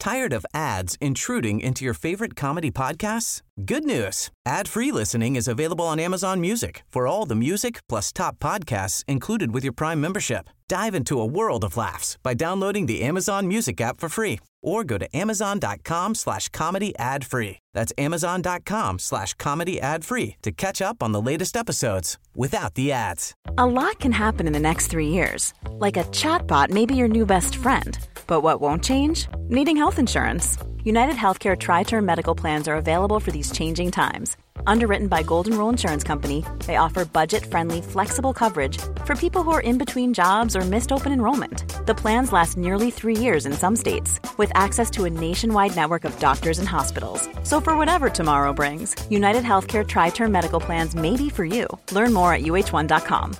Tired of ads intruding into your favorite comedy podcasts? Good news. Ad-free listening is available on Amazon Music for all the music plus top podcasts included with your Prime membership. Dive into a world of laughs by downloading the Amazon Music app for free or go to amazon.com/comedy ad-free. That's amazon.com/comedy ad-free to catch up on the latest episodes without the ads. A lot can happen in the next 3 years. Like a chatbot may be your new best friend. But what won't change? Needing health insurance. United Healthcare Tri-Term Medical Plans are available for these changing times. Underwritten by Golden Rule Insurance Company, they offer budget-friendly, flexible coverage for people who are in between jobs or missed open enrollment. The plans last nearly 3 years in some states, with access to a nationwide network of doctors and hospitals. So for whatever tomorrow brings, United Healthcare Tri-Term Medical Plans may be for you. Learn more at uh1.com.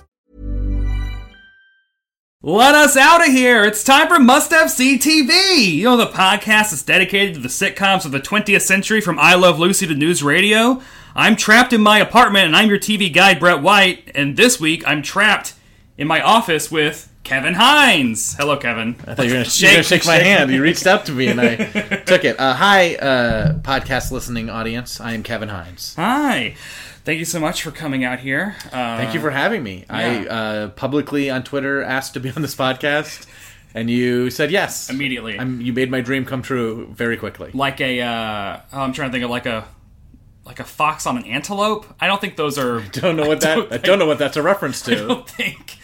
Let us out of here! It's time for Must Have See TV! You know, the podcast is dedicated to the sitcoms of the 20th century from I Love Lucy to News Radio. I'm trapped in my apartment and I'm your TV guide, Brett White. And this week, I'm trapped in my office with Kevin Hines. Hello, Kevin. I thought you were going to shake my hand. You reached out to me and I took it. Hi, podcast listening audience. I am Kevin Hines. Hi. Thank you so much for coming out here. Thank you for having me. Yeah. I publicly on Twitter asked to be on this podcast, and you said yes. Immediately. You made my dream come true very quickly. Like a, I'm trying to think of like a fox on an antelope. I don't think those are... I don't know what that's a reference to. I don't think...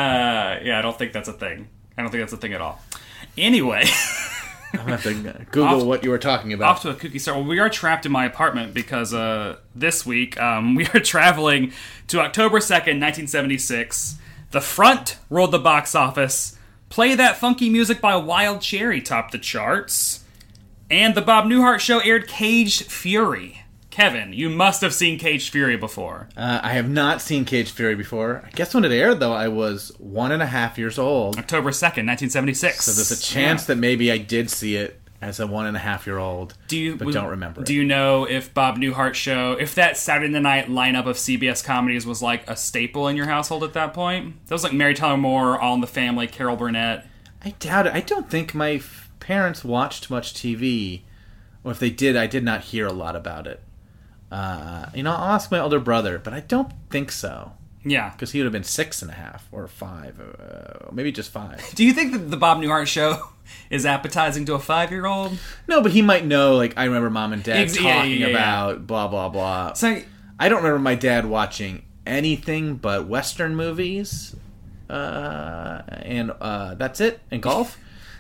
I don't think that's a thing. I don't think that's a thing at all. Anyway... I'm going to have to Google what you were talking about. Off to a kooky start. Well, we are trapped in my apartment because this week we are traveling to October 2nd, 1976. The Front rolled the box office. Play That Funky Music by Wild Cherry topped the charts. And the Bob Newhart Show aired Caged Fury. Kevin, you must have seen Caged Fury before. I have not seen Caged Fury before. I guess when it aired, though, I was 1.5 years old. October 2nd, 1976. So there's a chance that maybe I did see it as a 1.5-year-old, but don't remember it. Do you know if Bob Newhart Show, if that Saturday night lineup of CBS comedies was like a staple in your household at that point? That was like Mary Tyler Moore, All in the Family, Carol Burnett. I doubt it. I don't think my parents watched much TV. Or if they did, I did not hear a lot about it. I'll ask my older brother, but I don't think so. Yeah. Because he would have been 6.5 or 5, maybe just 5. Do you think that the Bob Newhart Show is appetizing to a 5-year-old? No, but he might know, like, I remember Mom and Dad talking about blah, blah, blah. So, I don't remember my dad watching anything but Western movies, and that's it, and golf.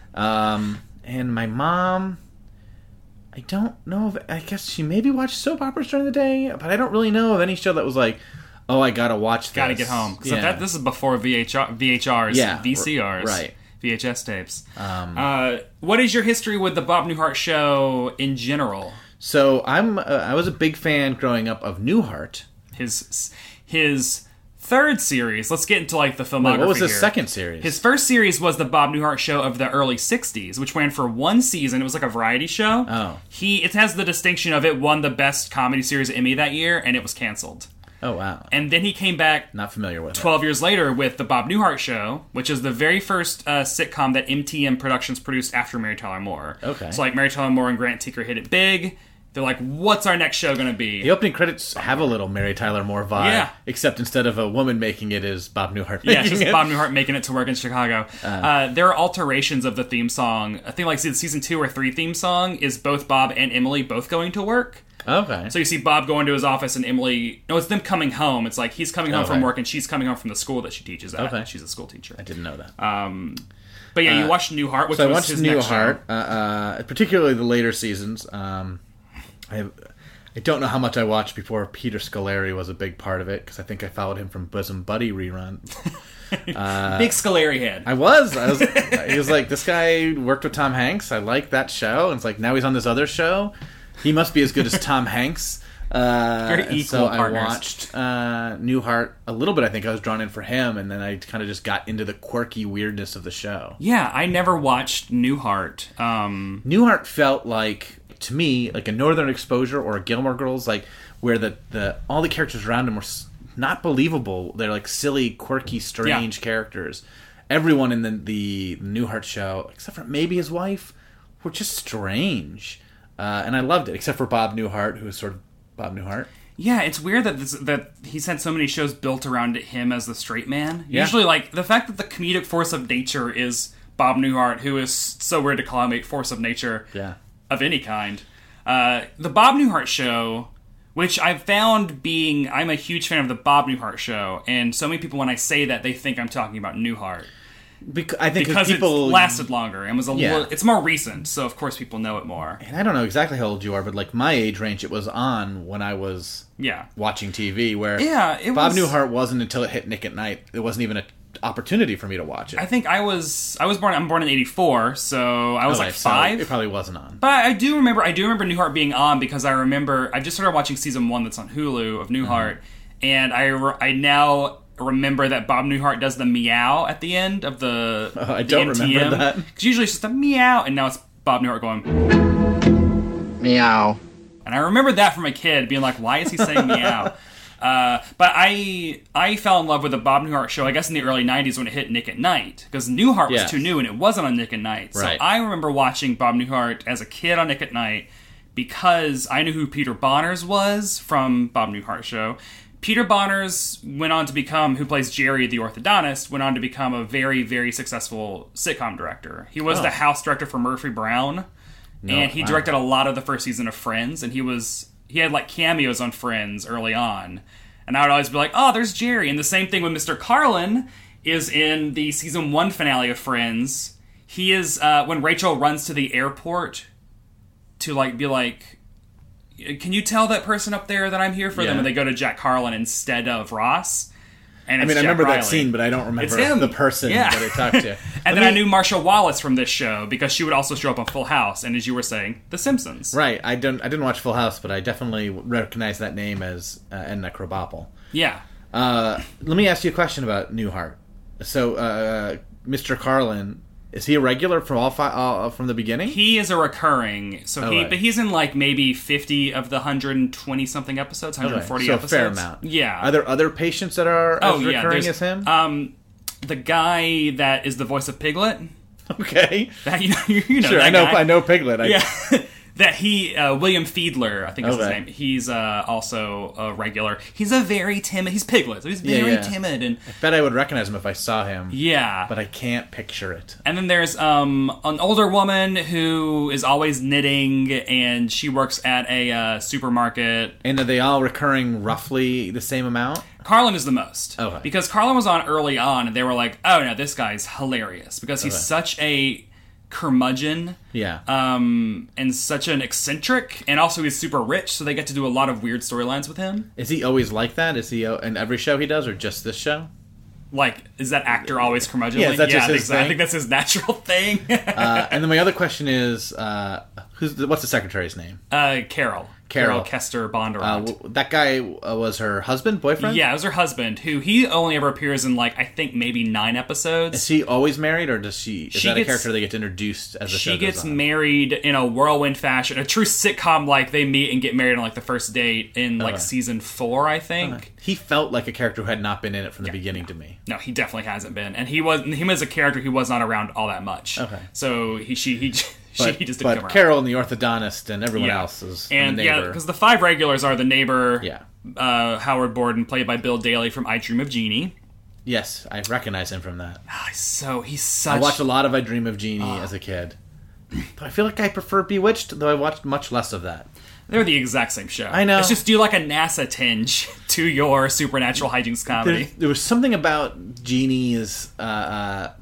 And my mom... I don't know if... I guess she maybe watched soap operas during the day, but I don't really know of any show that was like, oh, I gotta watch this. Gotta get home. So this is before VHRs, VCRs, right. VHS tapes. What is your history with the Bob Newhart Show in general? So I was a big fan growing up of Newhart. His third series. Let's get into like the filmography. What was his here. second series? His first series was the Bob Newhart Show of the early '60s, which ran for one season. It was like a variety show. Oh, it has the distinction of it won the Best Comedy Series Emmy that year, and it was canceled. Oh wow! And then he came back. Not familiar with 12 years later with the Bob Newhart Show, which is the very first sitcom that MTM Productions produced after Mary Tyler Moore. Okay. So like Mary Tyler Moore and Grant Tinker hit it big. They're like, what's our next show going to be? The opening credits have a little Mary Tyler Moore vibe, except instead of a woman making it, is Bob Newhart making it. Yeah, it's just Bob Newhart making it to work in Chicago. There are alterations of the theme song. I think like the season 2 or 3 theme song is both Bob and Emily both going to work. Okay. So you see Bob going to his office and Emily... No, it's them coming home. It's like he's coming home from work and she's coming home from the school that she teaches at. Okay. She's a school teacher. I didn't know that. But yeah, you watched Newhart, which was his next show. So I watched Newhart, particularly the later seasons. I don't know how much I watched before Peter Scolari was a big part of it, because I think I followed him from Bosom Buddy rerun. Big Scolari head. I was. He was like, this guy worked with Tom Hanks. I like that show. And it's like, now he's on this other show. He must be as good as Tom Hanks. Very equal so partners. I watched Newhart a little bit. I think I was drawn in for him, and then I kind of just got into the quirky weirdness of the show. Yeah, I never watched Newhart. Newhart felt like, to me, like a Northern Exposure or a Gilmore Girls, like where the all the characters around him were not believable. They're like silly, quirky, strange characters. Everyone in the Newhart show, except for maybe his wife, were just strange. And I loved it, except for Bob Newhart, who was sort of Bob Newhart. Yeah, it's weird that he's had so many shows built around him as the straight man. Yeah. Usually, like, the fact that the comedic force of nature is Bob Newhart, who is so weird to call him a force of nature of any kind. The Bob Newhart Show, which I've found I'm a huge fan of the Bob Newhart Show, and so many people, when I say that, they think I'm talking about Newhart. I think because people it lasted longer and was it's more recent, so of course people know it more. And I don't know exactly how old you are, but like my age range, it was on when I was watching TV. Where Bob Newhart wasn't until it hit Nick at Night. It wasn't even an opportunity for me to watch it. I think I'm born in '84, so I was like 5. So it probably wasn't on. But I do remember Newhart being on because I just started watching season 1 that's on Hulu of Newhart, and I now remember that Bob Newhart does the meow at the end of the I don't NTM. remember that. Because usually it's just a meow, and now it's Bob Newhart going meow. And I remember that from a kid, being like, why is he saying meow? But I fell in love with the Bob Newhart Show, I guess, in the early 90s when it hit Nick at Night. Because Newhart was too new, and it wasn't on Nick at Night. So I remember watching Bob Newhart as a kid on Nick at Night because I knew who Peter Bonners was from Bob Newhart Show. Peter Bonners went on to become, who plays Jerry the orthodontist, went on to become a very, very successful sitcom director. He was the house director for Murphy Brown, and he directed a lot of the first season of Friends, and he had like cameos on Friends early on. And I would always be like, oh, there's Jerry. And the same thing with Mr. Carlin is in the season 1 finale of Friends. He is, when Rachel runs to the airport to like be like, can you tell that person up there that I'm here for them? And they go to Jack Carlin instead of Ross. And I mean, I remember that scene, but I don't remember the person that I talked to. And then I knew Marsha Wallace from this show because she would also show up on Full House, and as you were saying, The Simpsons. Right. I didn't watch Full House, but I definitely recognize that name as Edna Krabappel. Yeah. Let me ask you a question about Newhart. So, Mr. Carlin, is he a regular from from the beginning? He is a recurring. So but he's in like maybe 50 of the 120 something episodes, 140 episodes. So a fair amount. Yeah. Are there other patients that are as recurring as him? The guy that is the voice of Piglet. Okay. That, you know sure, that I know Piglet. That William Fiedler, I think is his name. He's also a regular. He's a very timid. He's Piglet, so he's very timid. And I bet I would recognize him if I saw him. Yeah, but I can't picture it. And then there's an older woman who is always knitting, and she works at a supermarket. And are they all recurring roughly the same amount? Carlin is the most. Okay. Because Carlin was on early on, and they were like, oh no, this guy's hilarious. Because he's such a curmudgeon, and such an eccentric, and also he's super rich, so they get to do a lot of weird storylines with him. Is he always like that? Is he in every show he does, or just this show? Like, is that actor always curmudgeonly? Yeah, that's just his thing. I think that's his natural thing. And then my other question is, what's the secretary's name? Carol Kester Bondurant. That guy was her husband, boyfriend? Yeah, it was her husband, who he only ever appears in, like, I think maybe 9 episodes. Is he always married, or is that a character they get introduced as the show goes on? She gets married in a whirlwind fashion, a true sitcom, like, they meet and get married on, like, the first date in, like, season 4, I think. He felt like a character who had not been in it from the beginning to me. No, he definitely hasn't been. And him as a character, he was not around all that much. Okay. So he just didn't come around. Carol and the orthodontist and everyone else is the neighbor. Yeah, because the 5 regulars are the neighbor, Howard Borden, played by Bill Daly from I Dream of Jeannie. Yes, I recognize him from that. He's such... I watched a lot of I Dream of Jeannie as a kid. But I feel like I prefer Bewitched, though I watched much less of that. They're the exact same show. I know. It's just do like a NASA tinge to your supernatural hijinks comedy. There was something about Jeannie's... that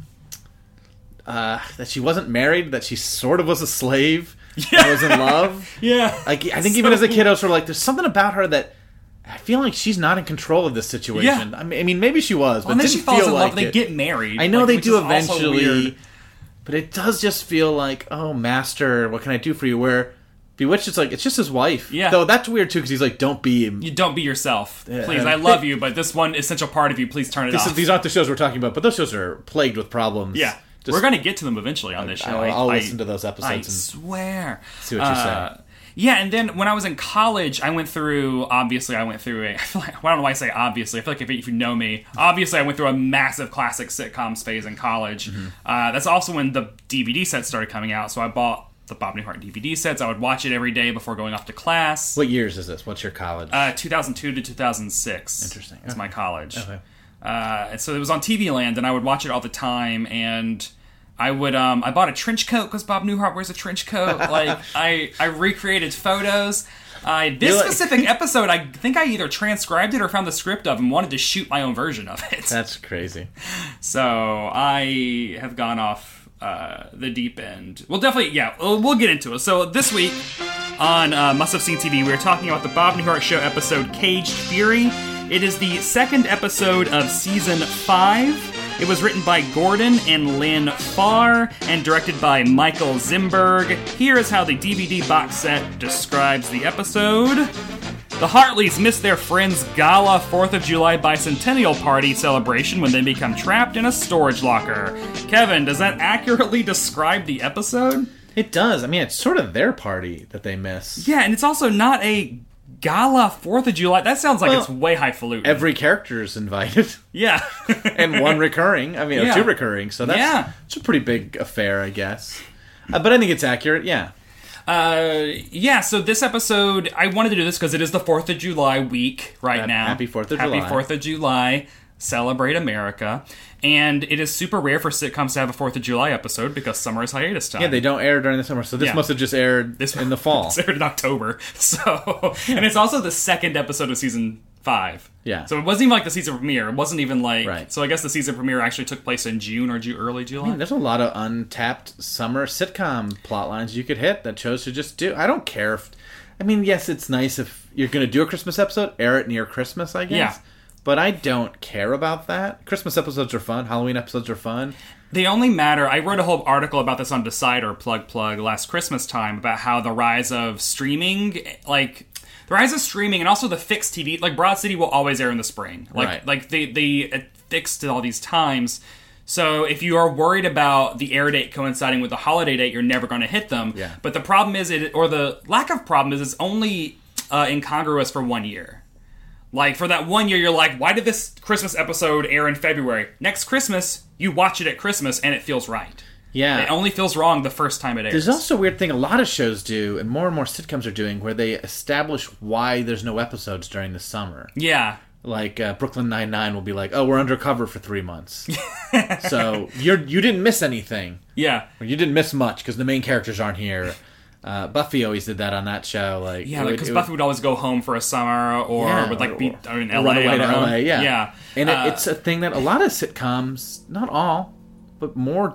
she wasn't married, that she sort of was a slave, and was in love. I think even as a kid, I was sort of like, there's something about her that I feel like she's not in control of this situation. I mean, maybe she was, but then she falls in love. They get married. I know they do eventually, but it does just feel like, oh, master, what can I do for you? Where Bewitched, it's like, it's just his wife. Yeah. Though that's weird, too, because he's like, don't be... You don't be yourself. Please, I love you, but this one essential part of you, please turn it off. These aren't the shows we're talking about, but those shows are plagued with problems. Yeah. We're going to get to them eventually on this show. I'll listen to those episodes. I swear. See what you say. Yeah, and then when I was in college, I feel like, I don't know why I say obviously. I feel like if you know me, obviously I went through a massive classic sitcoms phase in college. Mm-hmm. That's also when the DVD sets started coming out, so I bought the Bob Newhart DVD sets. I would watch it every day before going off to class. What years is this? What's your college? 2002 to 2006. Interesting. Is my college. Okay. And so it was on TV Land, and I would watch it all the time, and I would, I bought a trench coat because Bob Newhart wears a trench coat. Like, I recreated photos. This specific episode, I think I either transcribed it or found the script of and wanted to shoot my own version of it. That's crazy. So I have gone off the deep end. Well, definitely, yeah, we'll get into it. So this week on Must Have Seen TV, we were talking about the Bob Newhart Show episode Caged Fury. It is the second episode of season 5. It was written by Gordon and Lynn Farr and directed by Michael Zimberg. Here is how the DVD box set describes the episode. The Hartleys miss their friend's gala 4th of July bicentennial party celebration when they become trapped in a storage locker. Kevin, does that accurately describe the episode? It does. I mean, it's sort of their party that they miss. Yeah, and it's also not a gala 4th of July. That sounds like it's way highfalutin. Every character is invited. Yeah. And one recurring. I mean, Yeah. 2 recurring. So it's a pretty big affair, I guess. But I think it's accurate, yeah. So this episode, I wanted to do this because it is the 4th of July week now. Happy 4th of July. Happy 4th of July. Celebrate America. And it is super rare for sitcoms to have a 4th of July episode because summer is hiatus time. Yeah, they don't air during the summer, so this must have just aired in the fall. It's aired in October. So, and it's also the second episode of season 5. Yeah. So it wasn't even like the season premiere. It wasn't even like... Right. So I guess the season premiere actually took place in June or early July. I mean, there's a lot of untapped summer sitcom plot lines you could hit that shows should just do. I don't care if... I mean, yes, it's nice if you're going to do a Christmas episode, air it near Christmas, I guess. Yeah. But I don't care about that. Christmas episodes are fun. Halloween episodes are fun. They only matter. I wrote a whole article about this on Decider, plug, last Christmas time, about how the rise of streaming, and also the fixed TV, like Broad City will always air in the spring. Like they fixed it all these times. So if you are worried about the air date coinciding with the holiday date, you're never going to hit them. Yeah. But the problem is, the lack of problem is, it's only incongruous for 1 year. Like, for that 1 year, you're like, why did this Christmas episode air in February? Next Christmas, you watch it at Christmas, and it feels right. Yeah. It only feels wrong the first time it airs. There's also a weird thing a lot of shows do, and more sitcoms are doing, where they establish why there's no episodes during the summer. Yeah. Like, Brooklyn Nine-Nine will be like, oh, we're undercover for 3 months. So, you didn't miss anything. Yeah. Or you didn't miss much, because the main characters aren't here. Buffy always did that on that show. Because Buffy would always go home for a summer, or would be in LA. Run away to LA, yeah. Yeah. And it's a thing that a lot of sitcoms, not all, but more,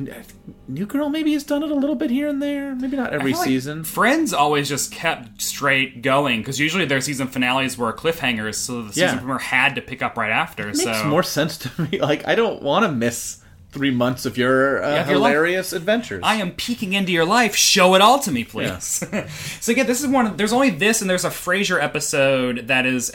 New Girl maybe has done it a little bit here and there. Maybe not every season. Friends always just kept straight going, because usually their season finales were cliffhangers, so the season premiere had to pick up right after. It makes more sense to me. I don't want to miss 3 months of your hilarious adventures. I am peeking into your life. Show it all to me, please. Yeah. So yeah, this is one. There's only this, and there's a Frasier episode that is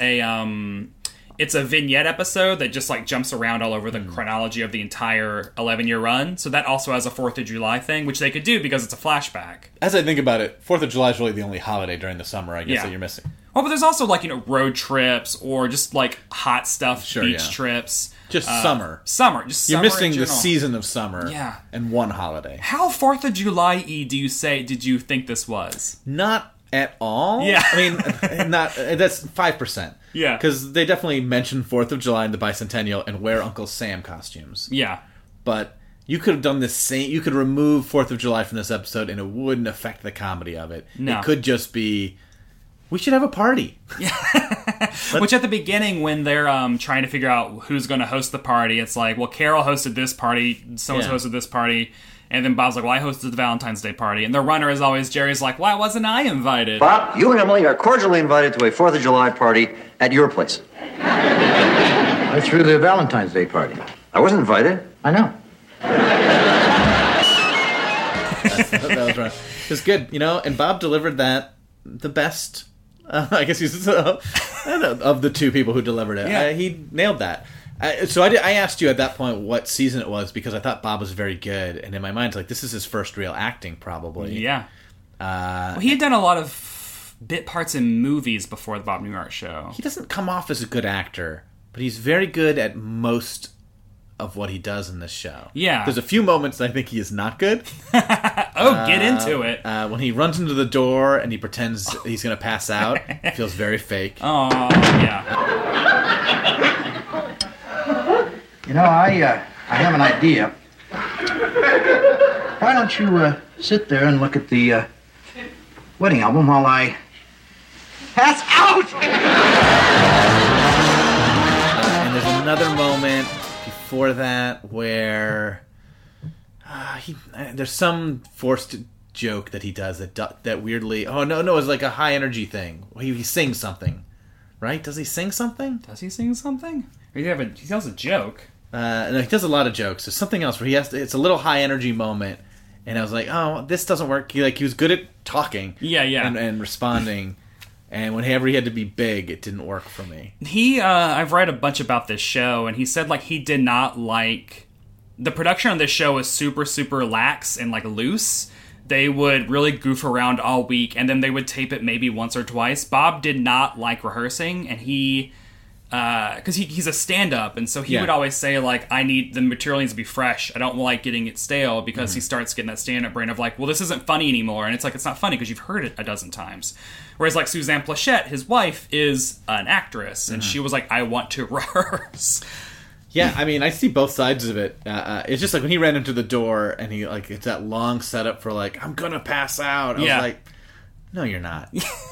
it's a vignette episode that just jumps around all over the chronology of the entire 11-year run. So that also has a 4th of July thing, which they could do because it's a flashback. As I think about it, 4th of July is really the only holiday during the summer, I guess, that you're missing. Well, but there's also road trips or just hot stuff, beach trips. Just summer. You're missing the season of summer. Yeah. And one holiday. How 4th of July-y did you think this was? Not at all. Yeah. I mean, that's 5%. Yeah. Because they definitely mention 4th of July and the bicentennial and wear Uncle Sam costumes. Yeah. But you could have done the same. You could remove 4th of July from this episode and it wouldn't affect the comedy of it. No. It could just be, we should have a party. Yeah. Which at the beginning, when they're trying to figure out who's going to host the party, it's like, well, Carol hosted this party, someone's hosted this party, and then Bob's like, well, I hosted the Valentine's Day party. And the runner is always, Jerry's like, why wasn't I invited? Bob, you and Emily are cordially invited to a 4th of July party at your place. I threw the Valentine's Day party. I wasn't invited. I know. That was right. It was good, and Bob delivered that the best. I guess he's of the 2 people who delivered it. Yeah. He nailed that. So I asked you at that point what season it was because I thought Bob was very good, and in my mind, it's like this is his first real acting, probably. Yeah. He had done a lot of bit parts in movies before the Bob Newhart Show. He doesn't come off as a good actor, but he's very good at most of what he does in this show. Yeah. There's a few moments that I think he is not good. Get into it. When he runs into the door and he pretends he's going to pass out, it feels very fake. Oh, yeah. You know, I have an idea. Why don't you sit there and look at the wedding album while I pass out? And there's another moment before that where there's some forced joke that he does that weirdly. Oh no, it's like a high energy thing. He sings something, right? Does he sing something? Does he sing something? Or he tells a joke. No, he does a lot of jokes. There's something else where it's a little high energy moment, and I was like, oh, this doesn't work. He was good at talking, and responding, and whenever he had to be big, it didn't work for me. I've read a bunch about this show, and he said like he did not like the production on this show was super super lax and like loose. They would really goof around all week, and then they would tape it maybe once or twice. Bob did not like rehearsing, and because he's a stand-up, and so he would always say, like, the material needs to be fresh. I don't like getting it stale, because he starts getting that stand-up brain of, like, well, this isn't funny anymore. And it's like, it's not funny because you've heard it a dozen times. Whereas, like, Suzanne Pleshette, his wife, is an actress, and she was like, I want to rehearse. Yeah, I mean, I see both sides of it. It's just like when he ran into the door, and it's that long setup for, like, I'm gonna pass out. I was like, no, you're not.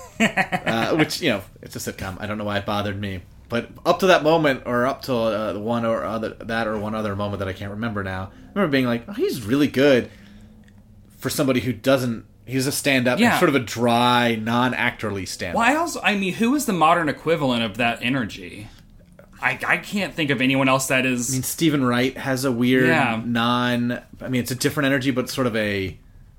Which, it's a sitcom. I don't know why it bothered me. But up to that moment, or up to one other moment that I can't remember now, I remember being like, oh, he's really good for somebody who doesn't. He's a stand-up, sort of a dry, non-actorly stand-up. Well, who is the modern equivalent of that energy? I can't think of anyone else that is. I mean, Stephen Wright has a weird it's a different energy, but sort of a.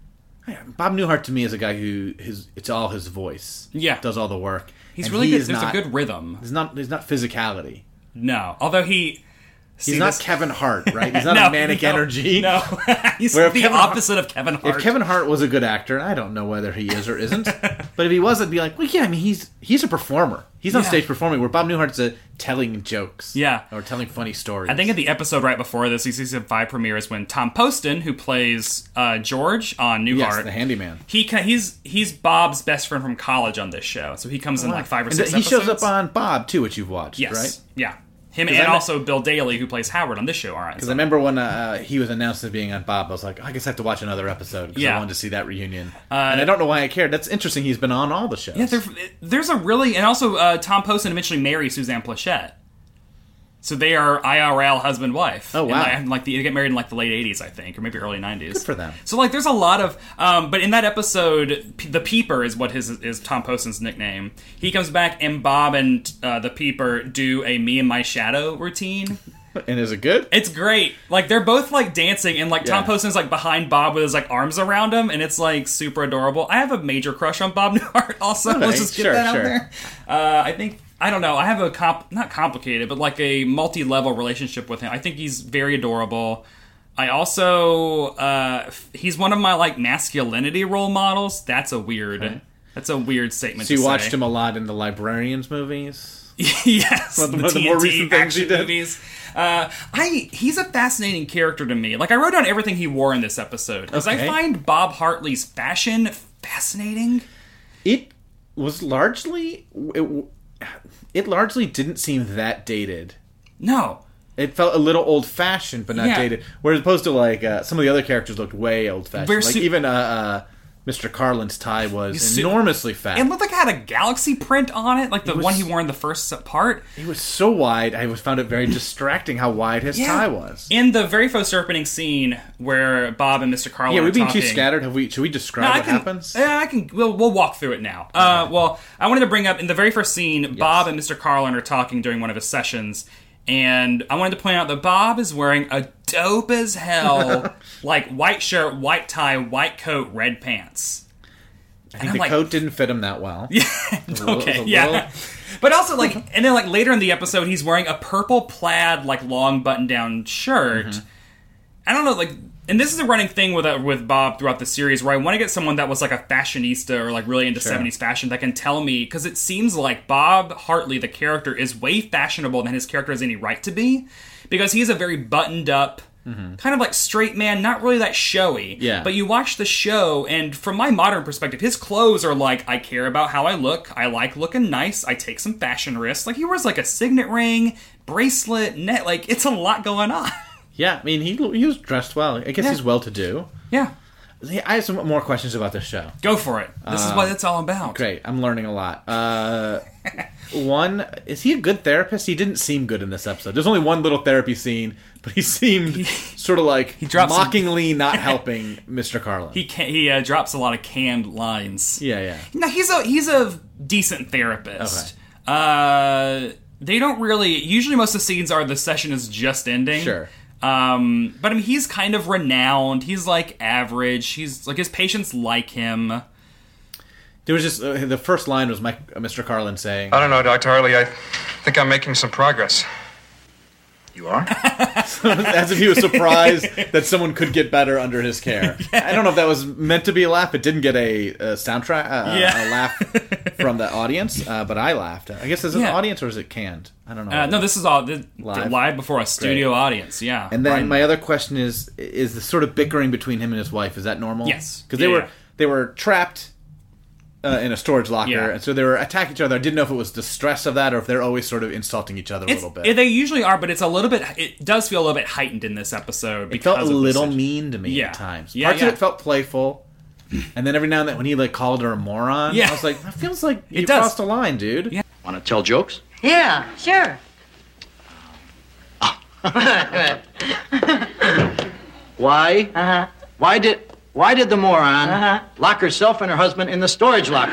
Bob Newhart to me is a guy who it's all his voice. Yeah, does all the work. He's really good. There's a good rhythm. There's not physicality. No, although he's not Kevin Hart, right? He's not a manic energy. No, he's the opposite of Kevin Hart. If Kevin Hart was a good actor, I don't know whether he is or isn't, but if he was, I'd be like, well, yeah, I mean, he's a performer. He's on stage performing, where Bob Newhart's telling jokes. Yeah. Or telling funny stories. I think at the episode right before this, season 5 premiere, is when Tom Poston, who plays George on Newhart. Yes, the handyman. He's Bob's best friend from college on this show, so he comes in like 5 or 6 episodes. He shows up on Bob, too, which you've watched, right? Yeah. Him and also Bill Daly, who plays Howard on this show, aren't. Because I remember when he was announced as being on Bob, I was like, I guess I have to watch another episode, because I wanted to see that reunion. And I don't know why I cared. That's interesting. He's been on all the shows. Yeah, there's a really... And also, Tom Poston eventually marries Suzanne Pleshette. So they are IRL husband-wife. Oh, wow. And they get married in the late 80s, I think, or maybe early 90s. Good for them. So there's a lot of... but in that episode, the Peeper is what is Tom Poston's nickname. He comes back, and Bob and the Peeper do a Me and My Shadow routine. And is it good? It's great. They're both dancing, and Tom Poston's behind Bob with his arms around him, and it's super adorable. I have a major crush on Bob Newhart also. Okay, let's just get that out there. I think... I don't know. I have not complicated, but a multi-level relationship with him. I think he's very adorable. I also he's one of my masculinity role models. That's a weird statement. So you watched him a lot in the Librarians movies. Yes, one of the more recent things he did. Movies. He's a fascinating character to me. I wrote down everything he wore in this episode because I find Bob Hartley's fashion fascinating. It was largely. It largely didn't seem that dated. No. It felt a little old-fashioned, but not dated. Whereas opposed to, some of the other characters looked way old-fashioned. Even Mr. Carlin's tie was enormously fat. It looked like it had a galaxy print on it, the one he wore in the first part. It was so wide, I found it very distracting how wide his tie was. In the very first opening scene where Bob and Mr. Carlin are we're being talking, too scattered. Should we describe what happens? Yeah, I can. We'll walk through it now. Well, I wanted to bring up, in the very first scene, Bob and Mr. Carlin are talking during one of his sessions, and I wanted to point out that Bob is wearing a dope as hell, white shirt, white tie, white coat, red pants. I think the coat didn't fit him that well. Yeah. Okay. But also, and then later in the episode, he's wearing a purple plaid, long button-down shirt. Mm-hmm. I don't know, And this is a running thing with Bob throughout the series, where I want to get someone that was like a fashionista or like really into 70s fashion that can tell me, because it seems like Bob Hartley, the character, is way fashionable than his character has any right to be, because he's a very buttoned up, kind of like straight man, not really that showy. Yeah. But you watch the show, and from my modern perspective, his clothes are like, I care about how I look, I like looking nice, I take some fashion risks. Like, he wears like a signet ring, bracelet, net, like, it's a lot going on. Yeah, I mean, he was dressed well. I guess he's well-to-do. Yeah. I have some more questions about this show. Go for it. This is what it's all about. Great. I'm learning a lot. One, is he a good therapist? He didn't seem good in this episode. There's only one little therapy scene, but he seemed sort of like mockingly not helping Mr. Carlin. He drops a lot of canned lines. Yeah. No, he's a decent therapist. Okay. They don't really... Usually most of the scenes are the session is just ending. Sure. But I mean, he's kind of renowned. He's like average. He's like, his patients like him. There was just the first line was Mr. Carlin saying, I don't know, Dr. Hartley. I think I'm making some progress. You are? as if he was surprised that someone could get better under his care. Yeah. I don't know if that was meant to be a laugh. It didn't get a soundtrack, a laugh from the audience, but I laughed. I guess is it audience or is it canned? I don't know. No, this is all live before a studio audience. Yeah. And then my other question is the sort of bickering between him and his wife, is that normal? Yes. Because they were trapped in a storage locker, and so they were attacking each other. I didn't know if it was the stress of that or if they're always sort of insulting each other a little bit. They usually are, but it's a little bit. It does feel a little bit heightened in this episode. It felt a little mean to me at times. Parts of it felt playful, and then every now and then when he like called her a moron, I was like, that feels like you crossed a line, dude. Yeah. Want to tell jokes? Yeah, sure. Why? Why did the moron lock herself and her husband in the storage locker?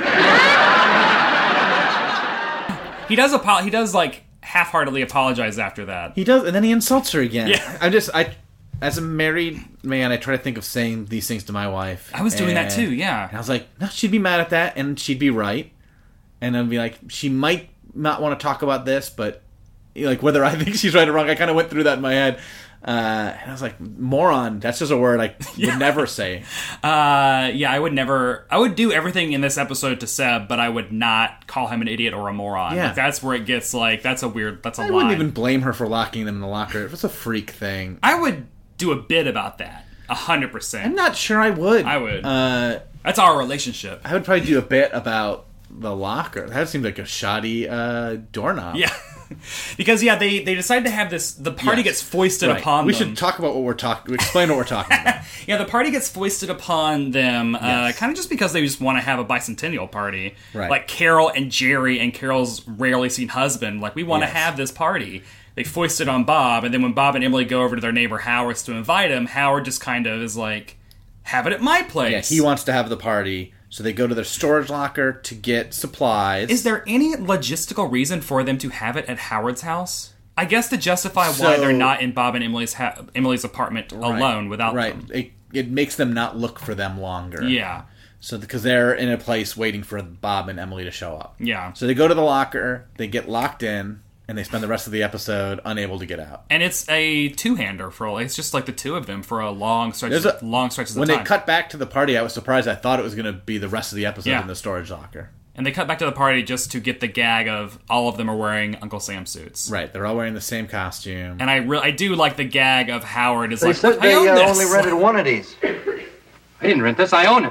He does like half-heartedly apologize after that. He does, and then he insults her again. Yeah. As a married man, I try to think of saying these things to my wife. I was doing that too, yeah. And I was like, no, she'd be mad at that, and she'd be right. And I'd be like, she might not want to talk about this, but like whether I think she's right or wrong, I kind of went through that in my head. And I was like, moron, that's just a word I would never say. I would never... I would do everything in this episode to Seb, but I would not call him an idiot or a moron. Yeah. Like, that's where it gets like, that's a line. I wouldn't even blame her for locking them in the locker. It was a freak thing. I would do a bit about that. 100%. I'm not sure I would. I would. That's our relationship. I would probably do a bit about the locker. That seemed like a shoddy doorknob. Yeah. Because they decide to have this. The party gets foisted upon them. We should talk about what we're talking. Explain what we're talking about. Yeah, the party gets foisted upon them, kind of just because they just want to have a bicentennial party. Right. Like Carol and Jerry and Carol's rarely seen husband. Like, we want to have this party. They foist it on Bob, and then when Bob and Emily go over to their neighbor Howard's to invite him, Howard just kind of is like, "Have it at my place." Yeah, he wants to have the party. So they go to their storage locker to get supplies. Is there any logistical reason for them to have it at Howard's house? I guess to justify why they're not in Bob and Emily's apartment alone without them. It makes them not look for them longer. Yeah. So because they're in a place waiting for Bob and Emily to show up. Yeah. So they go to the locker, they get locked in, and they spend the rest of the episode unable to get out. And it's a two-hander it's just like the two of them for a long stretches of time. When they cut back to the party, I was surprised. I thought it was going to be the rest of the episode in the storage locker. And they cut back to the party just to get the gag of all of them are wearing Uncle Sam suits. Right, they're all wearing the same costume. And I do like the gag of Howard is they like, said I own they this. only rented one of these. I didn't rent this, I own it.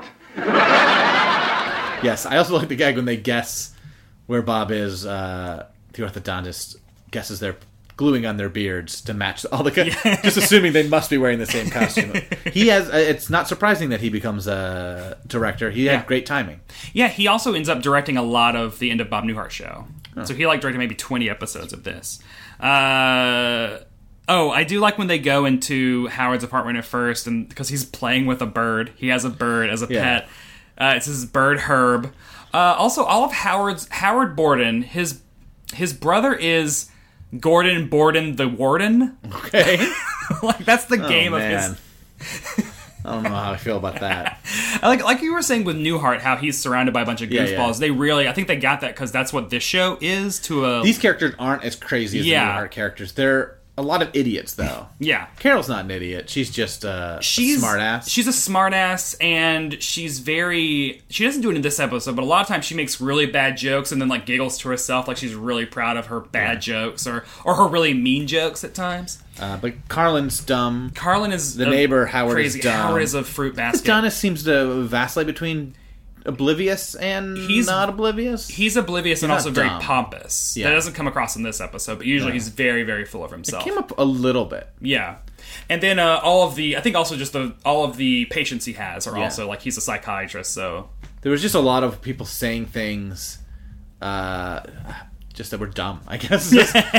Yes, I also like the gag when they guess where Bob is. The orthodontist guesses they're gluing on their beards to match all the... Just assuming they must be wearing the same costume. He has... it's not surprising that he becomes a director. He had great timing. Yeah, he also ends up directing a lot of the end of Bob Newhart show. So he directed maybe 20 episodes of this. I do like when they go into Howard's apartment at first, and because he's playing with a bird. He has a bird as a pet. It's his bird Herb. Also, all of Howard Borden, his brother is Gordon Borden the Warden. Okay. Like, that's the game of his... I don't know how I feel about that. Like you were saying with Newhart, how he's surrounded by a bunch of goofballs. They really... I think they got that because that's what this show is to a... These characters aren't as crazy as the Newhart characters. They're a lot of idiots, though. Yeah. Carol's not an idiot. She's just a smart ass. She's a smart ass, and she's very... She doesn't do it in this episode, but a lot of times she makes really bad jokes and then, like, giggles to herself like she's really proud of her bad jokes or her really mean jokes at times. But Carlin's dumb. Carlin is... The neighbor, Howard, crazy. is dumb. Howard is a fruit basket. Adonis seems to vacillate between oblivious and not oblivious. He's oblivious and also very dumb. pompous. Yeah. That doesn't come across in this episode, but usually he's very, very full of himself. It came up a little bit. Yeah. And then all of the patients he has are also, like, he's a psychiatrist, so... There was just a lot of people saying things just that were dumb, I guess.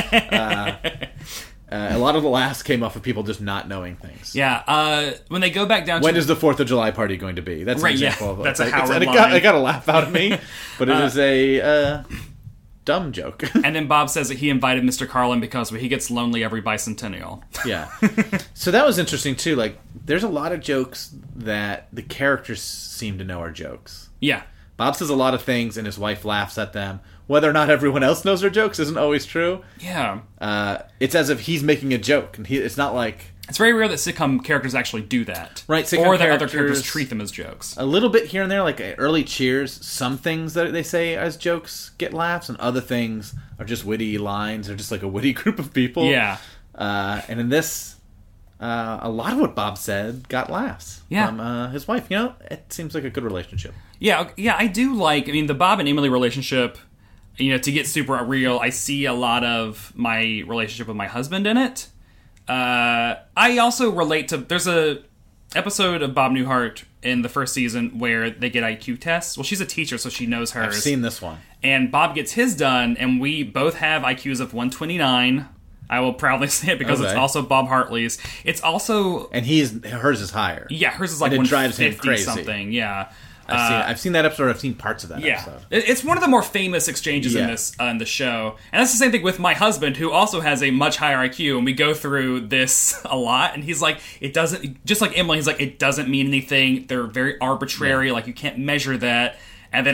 A lot of the laughs came off of people just not knowing things. Yeah, when they go back down when is the 4th of July party going to be? That's an example of that's a Howard line. It got a laugh out of me, but it is a dumb joke. And then Bob says that he invited Mr. Carlin because he gets lonely every bicentennial. Yeah. So that was interesting, too. Like, there's a lot of jokes that the characters seem to know are jokes. Yeah. Bob says a lot of things, and his wife laughs at them. Whether or not everyone else knows her jokes isn't always true. Yeah. It's as if he's making a joke, and it's not like... It's very rare that sitcom characters actually do that. Right, sitcom or that other characters treat them as jokes. A little bit here and there, like early Cheers, some things that they say as jokes get laughs, and other things are just witty lines, or just like a witty group of people. Yeah. And in this... a lot of what Bob said got laughs from his wife. You know, it seems like a good relationship. Yeah, I do like... I mean, the Bob and Emily relationship, you know, to get super real, I see a lot of my relationship with my husband in it. I also relate to... There's a episode of Bob Newhart in the first season where they get IQ tests. Well, she's a teacher, so she knows hers. I've seen this one. And Bob gets his done, and we both have IQs of 129... I will proudly say it because it's also Bob Hartley's. It's also... And hers is higher. Yeah, hers is like 150 something. Yeah. I've seen that episode. I've seen parts of that episode. It's one of the more famous exchanges in this in the show. And that's the same thing with my husband, who also has a much higher IQ. And we go through this a lot. And he's like, it doesn't... Just like Emily, he's like, it doesn't mean anything. They're very arbitrary. Like, you can't measure that. And then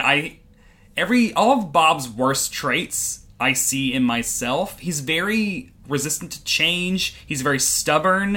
all of Bob's worst traits I see in myself. He's very... resistant to change. He's very stubborn.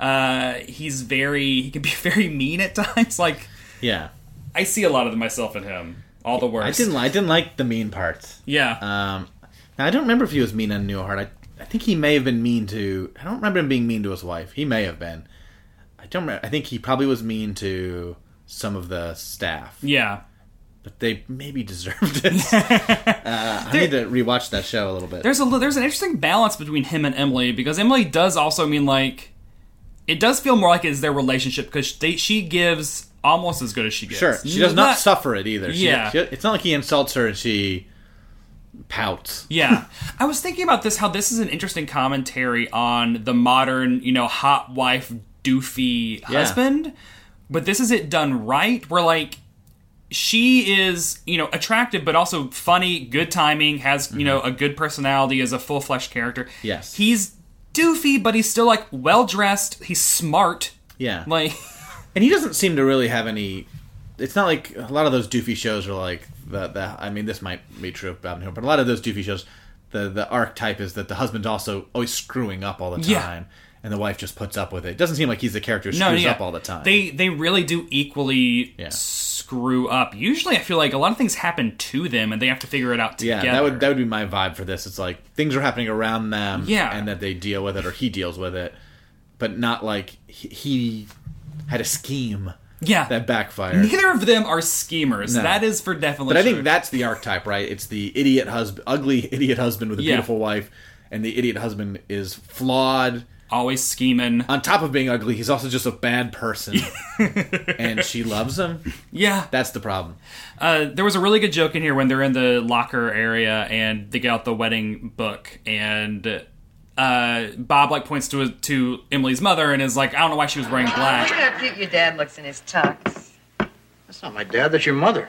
He can be very mean at times. Like, yeah, I see a lot of myself in him. All the worst. I didn't like the mean parts. Yeah. Now I don't remember if he was mean on Newhart. I think he may have been mean to... I don't remember him being mean to his wife. He may have been. I don't remember. I think he probably was mean to some of the staff. Yeah. But they maybe deserved it. I need to rewatch that show a little bit. There's an interesting balance between him and Emily, because Emily does also mean, like... It does feel more like it's their relationship, because she gives almost as good as she gets. Sure. She does not suffer it either. Yeah. It's not like he insults her and she pouts. Yeah. I was thinking about this, how this is an interesting commentary on the modern, hot wife, doofy husband. But this is it done right, where, like... She is, attractive, but also funny, good timing, has, a good personality, is a full-fleshed character. Yes. He's doofy, but he's still, like, well-dressed. He's smart. Yeah. Like... And he doesn't seem to really have any... It's not like a lot of those doofy shows are like... I mean, this might be true of Bob Newhart, but a lot of those doofy shows, the archetype is that the husband's also always screwing up all the time. Yeah. And the wife just puts up with it. It doesn't seem like he's the character who screws up all the time. They really do equally screw up. Usually I feel like a lot of things happen to them and they have to figure it out together. Yeah, that would be my vibe for this. It's like things are happening around them and that they deal with it or he deals with it. But not like he had a scheme that backfired. Neither of them are schemers. No. That is for definitely But I think that's the archetype, right? It's the ugly idiot husband with a beautiful wife, and the idiot husband is flawed, always scheming. On top of being ugly, he's also just a bad person. And she loves him. Yeah. That's the problem. There was a really good joke in here when they're in the locker area and they get out the wedding book, and Bob points to Emily's mother and is like, I don't know why she was wearing black. Look how cute your dad looks in his tux. That's not my dad, that's your mother.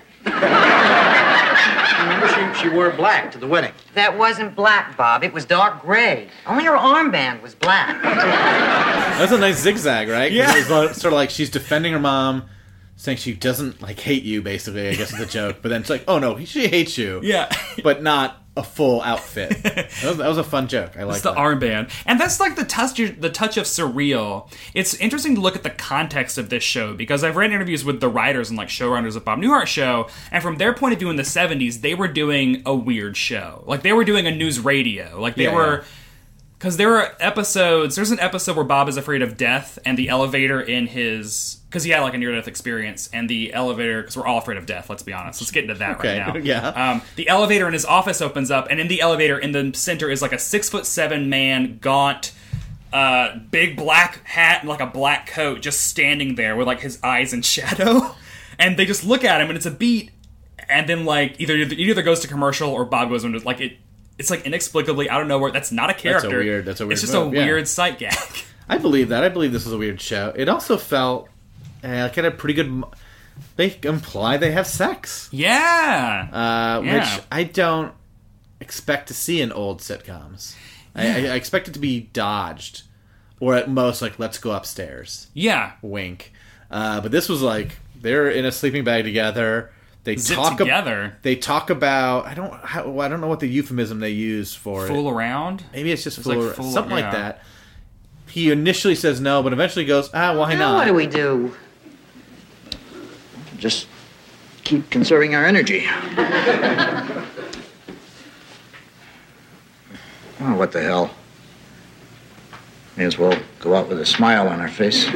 Remember, she wore black to the wedding. That wasn't black, Bob. It was dark gray. Only her armband was black. That's a nice zigzag, right? Yeah. It's sort of like she's defending her mom, saying she doesn't hate you, basically, I guess is the joke. But then it's like, oh no, she hates you. Yeah. But not a full outfit. That was a fun joke. I like the that. armband. And that's like the touch of surreal. It's interesting to look at the context of this show, because I've read interviews with the writers and like showrunners of Bob Newhart show, and from their point of view in the 70s, they were doing a weird show. Like, they were doing a news radio. Like, they were... Because there are episodes... There's an episode where Bob is afraid of death, and the elevator in his... Because he had, like, a near-death experience, and the elevator... Because we're all afraid of death, let's be honest. Let's get into that right now. Yeah. The elevator in his office opens up, and in the elevator, in the center, is, like, a 6'7" man, gaunt, big black hat, and, like, a black coat, just standing there with, like, his eyes in shadow. And they just look at him, and it's a beat, and then, like, it either goes to commercial, or Bob goes into, like, it's like inexplicably out of nowhere. That's not a character. That's a weird It's just move, a weird sight gag. I believe that. I believe this is a weird show. It also felt like it had a pretty good... They imply they have sex. Yeah. Which I don't expect to see in old sitcoms. I expect it to be dodged. Or at most, like, let's go upstairs. Yeah. Wink. But this was like, they're in a sleeping bag together. They talk together. They talk about I don't know what the euphemism they use for fool around. Maybe it's just fool something like that. He initially says no, but eventually goes, why not? What do we do? Just keep conserving our energy. Oh, what the hell? May as well go out with a smile on our face.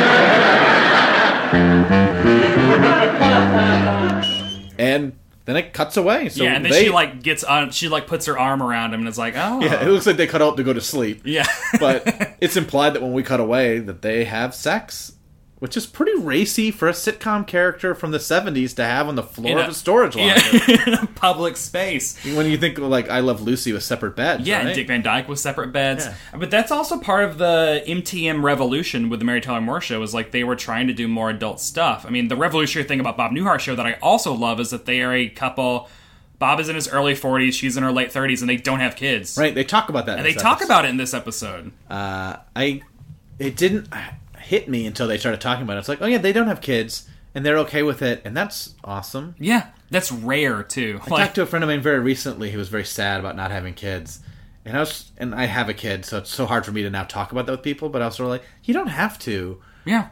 And then it cuts away. So and then she like gets on. She like puts her arm around him and is like, "Oh, yeah." It looks like they cut out to go to sleep. Yeah, but it's implied that when we cut away, that they have sex, which is pretty racy for a sitcom character from the 70s to have on the floor of a storage locker. In a public space. When you think like I Love Lucy with separate beds, yeah, right? and Dick Van Dyke with separate beds. Yeah. But that's also part of the MTM revolution with the Mary Tyler Moore Show, is like they were trying to do more adult stuff. I mean, the revolutionary thing about Bob Newhart Show that I also love is that they are a couple. Bob is in his early 40s, she's in her late 30s, and they don't have kids. Right, they talk about that. And they talk about it in this episode. It didn't hit me until they started talking about it. It's like, oh yeah, they don't have kids, and they're okay with it, and that's awesome. Yeah, that's rare too. I talked to a friend of mine very recently who was very sad about not having kids, and I have a kid, so it's so hard for me to now talk about that with people. But I was sort of like, you don't have to. Yeah.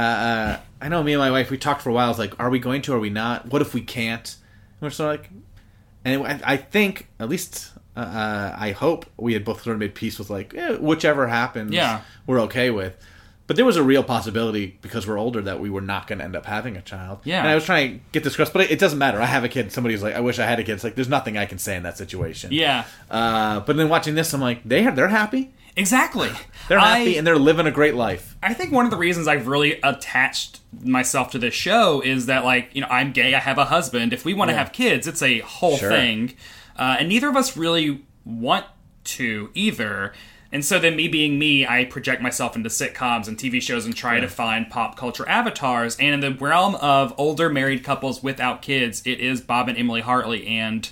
I know me and my wife, we talked for a while. I was like, are we going to? Or are we not? What if we can't? And we're sort of like, and I think at least. I hope we had both sort of made peace with like, whichever happens, we're okay with. But there was a real possibility, because we're older, that we were not going to end up having a child. Yeah. And I was trying to get this across, but it doesn't matter. I have a kid. Somebody's like, I wish I had a kid. It's like, there's nothing I can say in that situation. Yeah. But then watching this, I'm like, they're happy. Exactly. They're happy, and they're living a great life. I think one of the reasons I've really attached myself to this show is that, like, you know, I'm gay, I have a husband. If we want to have kids, it's a whole thing. And neither of us really want to either. And so then me being me, I project myself into sitcoms and TV shows and try to find pop culture avatars. And in the realm of older married couples without kids, it is Bob and Emily Hartley. And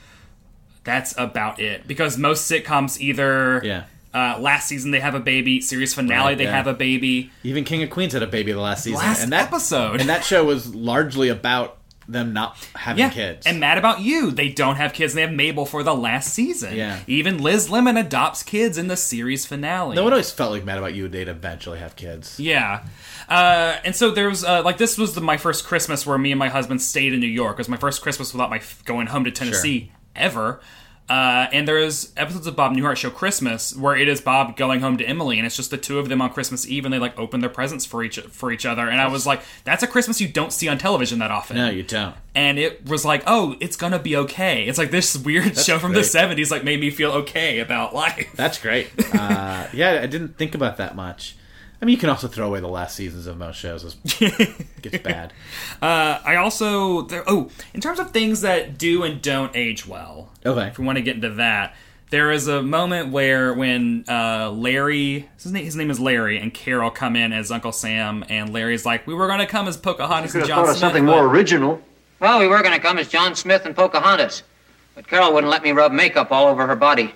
that's about it. Because most sitcoms either... last season they have a baby. Series finale they have a baby. Even King of Queens had a baby the last season. Episode. And that show was largely about them not having kids. And Mad About You, they don't have kids, and they have Mabel for the last season. Yeah. Even Liz Lemon adopts kids in the series finale. No, it always felt like Mad About You, they'd eventually have kids. Yeah. And so there was, this was my first Christmas where me and my husband stayed in New York. It was my first Christmas without my going home to Tennessee ever. And there's episodes of Bob Newhart Show Christmas where it is Bob going home to Emily, and it's just the two of them on Christmas Eve, and they like open their presents for each other. And I was like, that's a Christmas you don't see on television that often. No, you don't. And it was like, oh, it's gonna be okay. It's like this weird show from the 70s like made me feel okay about life. That's great. I didn't think about that much. I mean, you can also throw away the last seasons of most shows. It gets bad. I also... in terms of things that do and don't age well, if we want to get into that, there is a moment when Larry... His name is Larry, and Carol come in as Uncle Sam, and Larry's like, we were going to come as Pocahontas and John Smith. Something more original. Well, we were going to come as John Smith and Pocahontas, but Carol wouldn't let me rub makeup all over her body.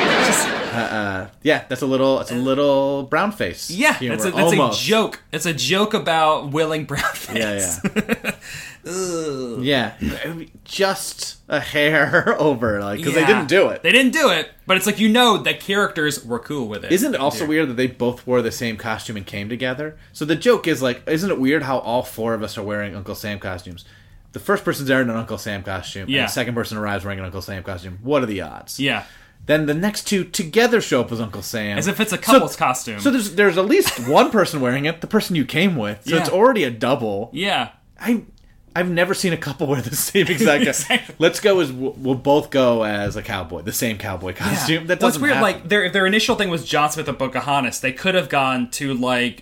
That's a little brown face. Yeah, that's a joke. It's a joke about willing brown face. Yeah. ugh. Yeah, just a hair over, like, because they didn't do it. They didn't do it, but it's like, the characters were cool with it. Isn't it also weird that they both wore the same costume and came together? So the joke is, like, isn't it weird how all four of us are wearing Uncle Sam costumes? The first person's wearing an Uncle Sam costume, and the second person arrives wearing an Uncle Sam costume. What are the odds? Yeah. Then the next two together show up as Uncle Sam. As if it's a couple's costume. So there's at least one person wearing it, the person you came with. So it's already a double. Yeah. I've never seen a couple wear the same exact Exactly. Let's go as we'll both go as a cowboy, the same cowboy costume. That doesn't weird, happen. like their initial thing was John Smith and Pocahontas. They could have gone to like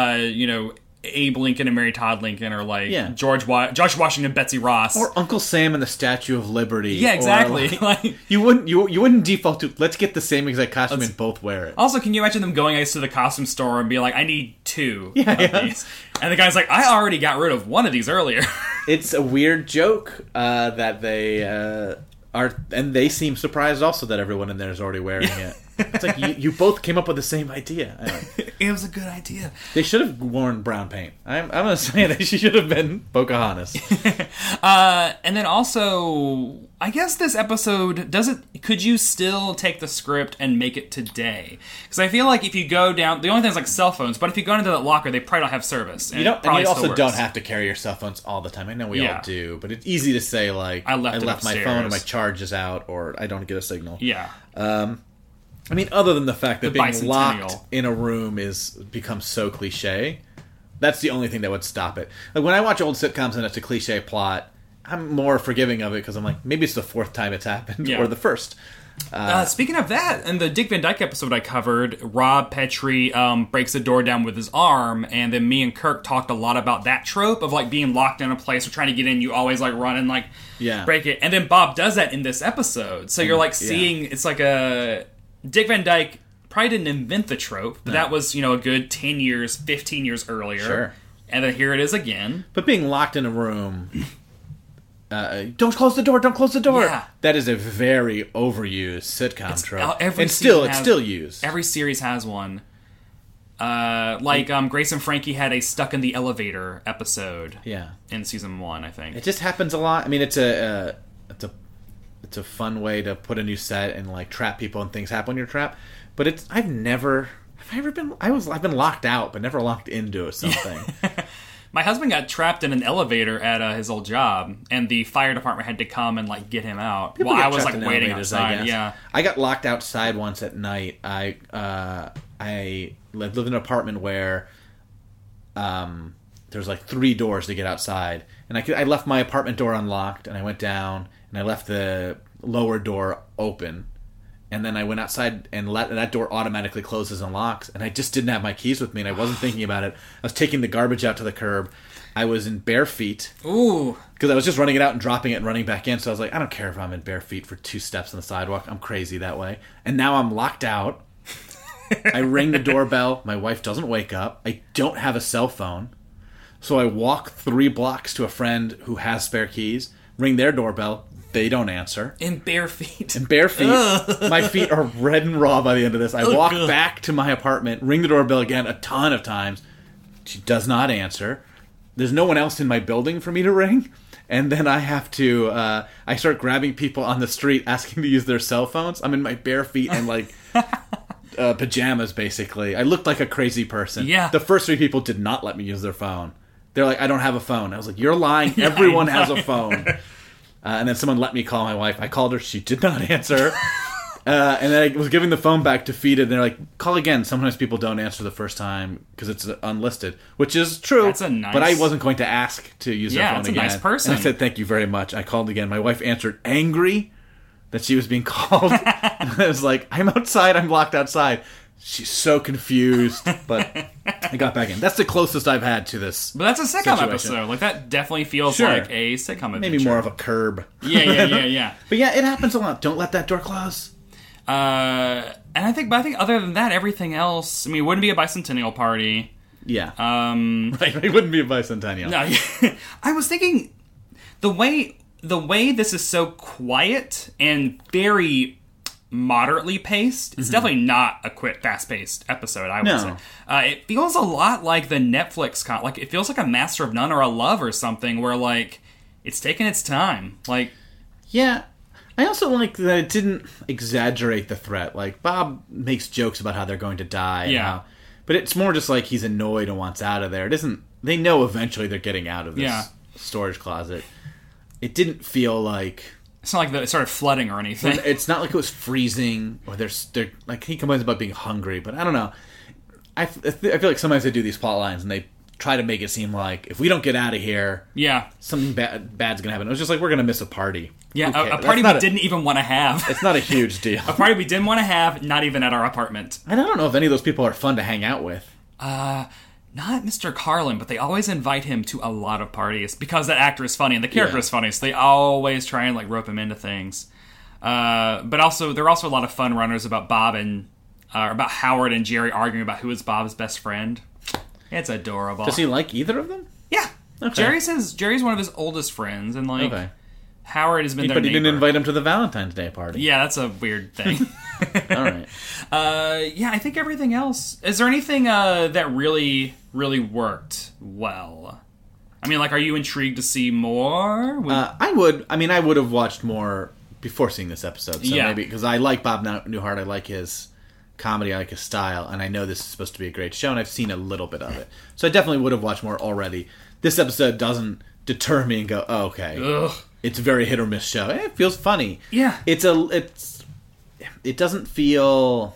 Abe Lincoln and Mary Todd Lincoln, or like George Washington, Betsy Ross, or Uncle Sam and the Statue of Liberty. Yeah, exactly. Like, you wouldn't default to let's get the same exact costume and both wear it. Also, can you imagine them going to the costume store and be like, I need 2 of these, and the guy's like, I already got rid of one of these earlier. It's a weird joke that they are, and they seem surprised also that everyone in there is already wearing it. It's like you both came up with the same idea. It was a good idea. They should have worn brown paint. I'm gonna say that she should have been Pocahontas. And then also, I guess this episode could you still take the script and make it today? Because I feel like if you go down, the only thing is like cell phones, but if you go into that locker, they probably don't have service. And you also works. don't have to carry your cell phones all the time. I know we all do, but it's easy to say like I left my phone and my charge is out, or I don't get a signal. Yeah. I mean, other than the fact that being locked in a room becomes so cliche, that's the only thing that would stop it. Like when I watch old sitcoms and it's a cliche plot, I'm more forgiving of it because I'm like, maybe it's the 4th time it's happened, or the 1st. Speaking of that, in the Dick Van Dyke episode I covered, Rob Petrie breaks the door down with his arm, and then me and Kirk talked a lot about that trope of like being locked in a place or trying to get in, you always like run and like break it. And then Bob does that in this episode. So you're like seeing, it's like a... Dick Van Dyke probably didn't invent the trope, but that was, a good 10 years, 15 years earlier. Sure. And then here it is again. But being locked in a room... don't close the door, don't close the door. Yeah. That is a very overused sitcom trope. And still, it's still used. Every series has one. Grace and Frankie had a Stuck in the Elevator episode in season 1, I think. It just happens a lot. I mean, it's a fun way to put a new set and like trap people and things happen when you're trapped. But I've been locked out, but never locked into something. My husband got trapped in an elevator at his old job, and the fire department had to come and like get him out while I was like waiting outside. I got locked outside once at night. I lived in an apartment where there's like 3 doors to get outside, and I left my apartment door unlocked, and I went down and I left the lower door open. And then I went outside and that door automatically closes and locks. And I just didn't have my keys with me, and I wasn't thinking about it. I was taking the garbage out to the curb. I was in bare feet. Ooh. Because I was just running it out and dropping it and running back in. So I was like, I don't care if I'm in bare feet for 2 steps on the sidewalk. I'm crazy that way. And now I'm locked out. I ring the doorbell. My wife doesn't wake up. I don't have a cell phone. So I walk 3 blocks to a friend who has spare keys, ring their doorbell. They don't answer. In bare feet. My feet are red and raw by the end of this. I walk back to my apartment, ring the doorbell again a ton of times. She does not answer. There's no one else in my building for me to ring. And then I have to... I start grabbing people on the street, asking to use their cell phones. I'm in my bare feet and like... pajamas, basically. I looked like a crazy person. Yeah. The first 3 people did not let me use their phone. They're like, I don't have a phone. I was like, you're lying. Everyone has a phone. And then someone let me call my wife. I called her. She did not answer. And then I was giving the phone back defeated. And they're like, call again. Sometimes people don't answer the first time because it's unlisted, which is true. That's a nice... But I wasn't going to ask to use their phone again. Yeah, that's a nice person. And I said, thank you very much. I called again. My wife answered angry that she was being called. And I was like, I'm outside. I'm locked outside. She's so confused, but I got back in. That's the closest I've had to this. But that's a sitcom episode. Like, that definitely feels like a sitcom adventure. Maybe more of a Curb. Yeah. But yeah, it happens a lot. Don't let that door close. And I think other than that, everything else, I mean, it wouldn't be a bicentennial party. Yeah. Right, it wouldn't be a bicentennial. No, I was thinking, the way this is so quiet and very... moderately paced. It's definitely not a quick, fast-paced episode, I would say. It feels a lot like the Netflix... like, it feels like a Master of None or a Love or something, where, like, it's taken its time. Like, yeah. I also like that it didn't exaggerate the threat. Like, Bob makes jokes about how they're going to die. Yeah. But it's more just like he's annoyed and wants out of there. It isn't... They know eventually they're getting out of this storage closet. It didn't feel like... It's not like it started flooding or anything. It's not like it was freezing, or they're like, he complains about being hungry, but I don't know. I feel like sometimes they do these plot lines and they try to make it seem like if we don't get out of here, something bad's gonna happen. It was just like, we're gonna miss a party. Yeah, a party we didn't even want to have. It's not a huge deal. A party we didn't want to have, not even at our apartment. And I don't know if any of those people are fun to hang out with. Not Mr. Carlin, but they always invite him to a lot of parties because that actor is funny and the character is funny, so they always try and like rope him into things. But also, there are also a lot of fun runners about Bob and about Howard and Jerry arguing about who is Bob's best friend. It's adorable. Does he like either of them? Yeah. Okay. Jerry says Jerry's one of his oldest friends, and like Howard has been their But he neighbor. didn't invite him to the Valentine's Day party. Yeah, that's a weird thing. All right. Yeah, I think everything else... Is there anything that really, really worked well? I mean, like, are you intrigued to see more? I would. I mean, I would have watched more before seeing this episode. So maybe, because I like Bob Newhart. I like his comedy. I like his style. And I know this is supposed to be a great show, and I've seen a little bit of it. So I definitely would have watched more already. This episode doesn't deter me and go, oh, okay. Ugh. It's a very hit or miss show. It feels funny. Yeah. It doesn't feel...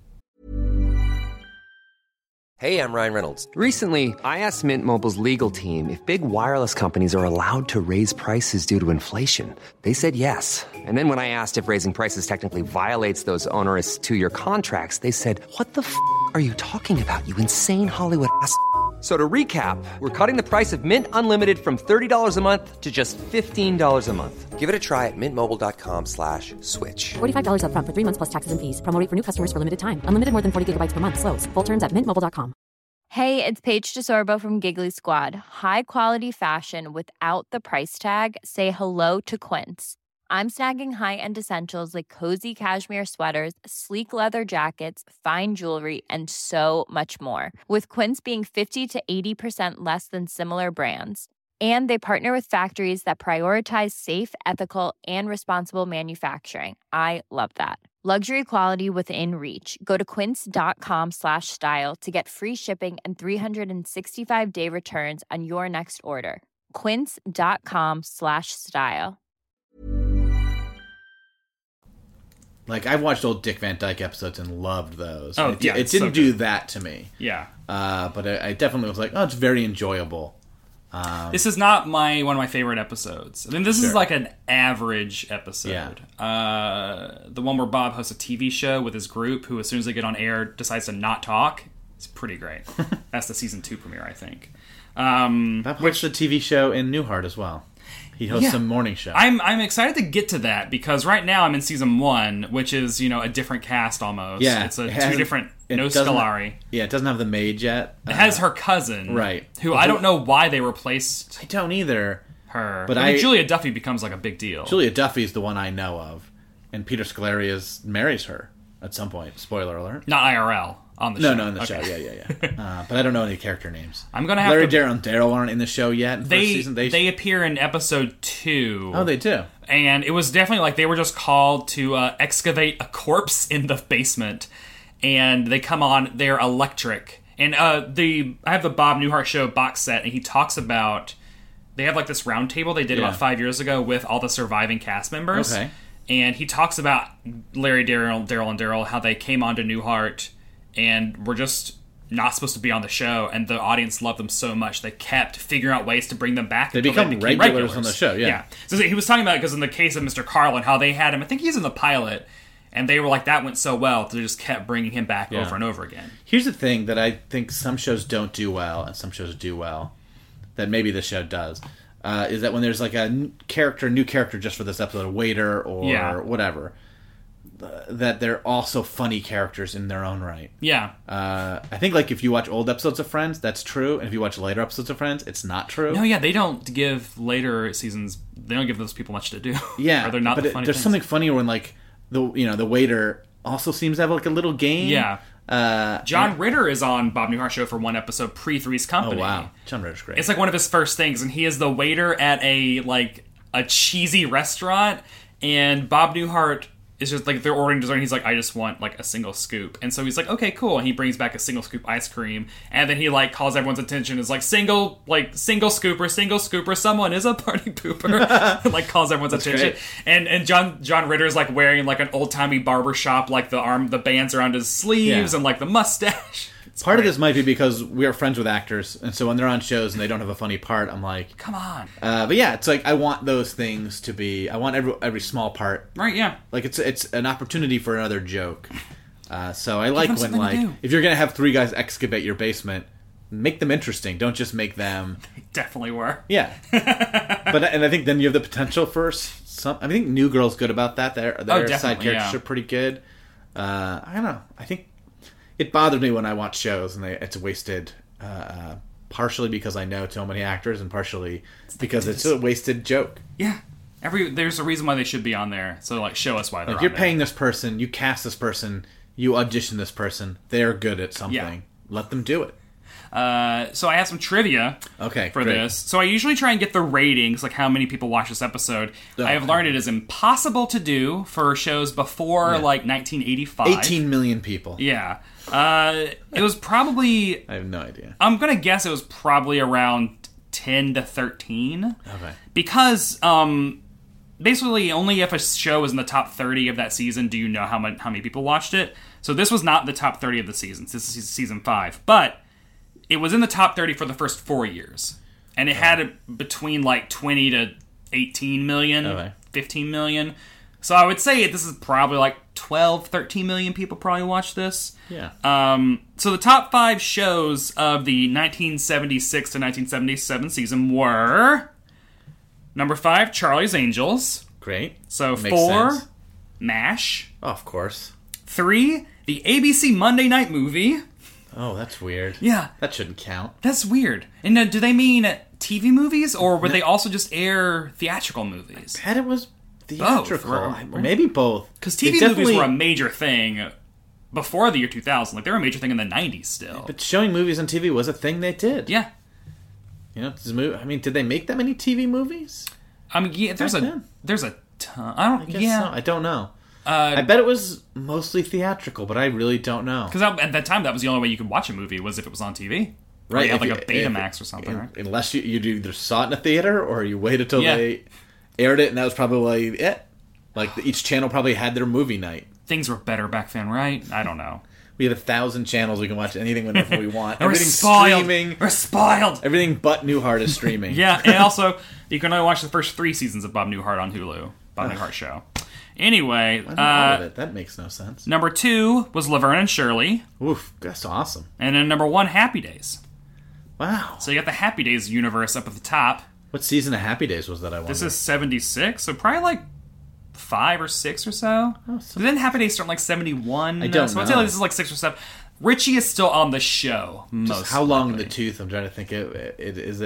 Hey, I'm Ryan Reynolds. Recently, I asked Mint Mobile's legal team if big wireless companies are allowed to raise prices due to inflation. They said yes. And then when I asked if raising prices technically violates those onerous 2-year contracts, they said, what the f*** are you talking about, you insane Hollywood ass f- So to recap, we're cutting the price of Mint Unlimited from $30 a month to just $15 a month. Give it a try at mintmobile.com/switch. $45 up front for 3 months plus taxes and fees. Promo rate for new customers for limited time. Unlimited more than 40 gigabytes per month. Slows full terms at mintmobile.com. Hey, it's Paige DeSorbo from Giggly Squad. High quality fashion without the price tag. Say hello to Quince. I'm snagging high-end essentials like cozy cashmere sweaters, sleek leather jackets, fine jewelry, and so much more. With Quince being 50 to 80% less than similar brands. And they partner with factories that prioritize safe, ethical, and responsible manufacturing. I love that. Luxury quality within reach. Go to quince.com/style to get free shipping and 365-day returns on your next order. Quince.com/style. Like, I've watched old Dick Van Dyke episodes and loved those. Oh, it yeah, didn't so do that to me. Yeah. But I definitely was like, oh, it's very enjoyable. This is not one of my favorite episodes. I mean, this is like an average episode. Yeah. The one where Bob hosts a TV show with his group, who as soon as they get on air decides to not talk. It's pretty great. That's the season 2 premiere, I think. Bob hosts a TV show in Newhart as well. He hosts some morning show. I'm excited to get to that because right now I'm in season 1, which is, a different cast almost. Yeah, it's two different. No Scolari. Yeah, it doesn't have the maid yet. It has her cousin, right? Who I don't know why they replaced. I don't either. Her, but I mean, Julia Duffy becomes like a big deal. Julia Duffy is the one I know of, and Peter Scolari marries her at some point. Spoiler alert. Not IRL. On the show. No, in the show. Yeah. But I don't know any character names. I'm gonna have Larry, Daryl, and Daryl aren't in the show yet. They appear in episode 2. Oh, they do. And it was definitely like they were just called to excavate a corpse in the basement, and they come on. They're electric. And I have the Bob Newhart Show box set, and he talks about they have like this round table they did about 5 years ago with all the surviving cast members. Okay. And he talks about Larry, Daryl, and Daryl, how they came onto Newhart and were just not supposed to be on the show, and the audience loved them so much they kept figuring out ways to bring them back. They became regulars on the show, yeah. So he was talking about it because in the case of Mr. Carlin, how they had him, I think he's in the pilot, and they were like, that went so well, they just kept bringing him back over and over again. Here's the thing that I think some shows don't do well, and some shows do well, that maybe this show does, is that when there's like a new character just for this episode, a waiter or whatever, that they're also funny characters in their own right. Yeah. I think like if you watch old episodes of Friends, that's true, and if you watch later episodes of Friends, it's not true. No, yeah, they don't give later seasons. They don't give those people much to do. Yeah, or they're not but the funny there's things. something funnier when like the waiter also seems to have like a little game. Yeah. John Ritter is on Bob Newhart show for one episode pre Three's Company. Oh wow, John Ritter's great. It's like one of his first things, and he is the waiter at a cheesy restaurant, and Bob Newhart is just like, they're ordering dessert, and he's like, I just want like a single scoop. And so he's like, okay, cool. And he brings back a single scoop ice cream, and then he like calls everyone's attention, is like, single scooper, someone is a party pooper. Like calls everyone's attention. Great. And John Ritter is like wearing like an old timey barbershop, like the bands around his sleeves and like the mustache. Part of this might be because we are friends with actors, and so when they're on shows and they don't have a funny part, I'm like, come on. But yeah, it's like I want those things to be. I want every small part, right? Yeah, like it's an opportunity for another joke. So I like when like if you're gonna have three guys excavate your basement, make them interesting. Don't just make them. They definitely were. Yeah, and I think then you have the potential for some. I think New Girl's good about that. Their side characters are pretty good. I don't know. I think. It bothers me when I watch shows and it's wasted, partially because I know so many actors and partially because it's a wasted joke. Yeah. There's a reason why they should be on there, so like show us why they're on you're there. Paying this person, you cast this person, you audition this person, they're good at something. Yeah. Let them do it. So I have some trivia for this. So I usually try and get the ratings, like how many people watch this episode. I have learned it is impossible to do for shows before like 1985. 18 million people. Yeah. It was probably... I have no idea. I'm going to guess it was probably around 10 to 13. Okay. Because basically only if a show is in the top 30 of that season do you know how many people watched it. So this was not the top 30 of the season. This is season 5. But it was in the top 30 for the first 4 years. And it had between like 20 to 18 million, 15 million. So I would say this is probably like 12, 13 million people probably watch this. Yeah. So the top 5 shows of the 1976 to 1977 season were... Number 5, Charlie's Angels. Great. So makes 4, sense. MASH. Oh, of course. 3, the ABC Monday Night Movie. Oh, that's weird. Yeah. That shouldn't count. That's weird. And do they mean TV movies, or would they also just air theatrical movies? I bet it was theatrical. Both. Maybe both. Because TV movies were a major thing before the year 2000. Like, they were a major thing in the 90s still. But showing movies on TV was a thing they did. Yeah. You know, I mean, did they make that many TV movies? I mean, yeah, there's a ton. I don't know. I bet it was mostly theatrical, but I really don't know. Because at that time, that was the only way you could watch a movie was if it was on TV. Right. You had like a Betamax or something, right? Unless you either saw it in a theater or you waited till they aired it, and that was probably it. Like, each channel probably had their movie night. Things were better back then, right? I don't know. We have 1,000 channels. We can watch anything whenever we want. Everything's streaming. We're spoiled. Everything but Newhart is streaming. Yeah, and also, you can only watch the first 3 seasons of Bob Newhart on Hulu. Bob Newhart Show. Anyway, that makes no sense. Number 2 was Laverne and Shirley. Oof, that's awesome. And then number 1, Happy Days. Wow. So you got the Happy Days universe up at the top. What season of Happy Days was that, I wonder? This is 76, so probably like 5 or 6 or so. Oh, so then Happy Days start like 71. I don't know. So I'd say like this is like 6 or 7. Richie is still on the show. Just how long in the tooth? I'm trying to think. Is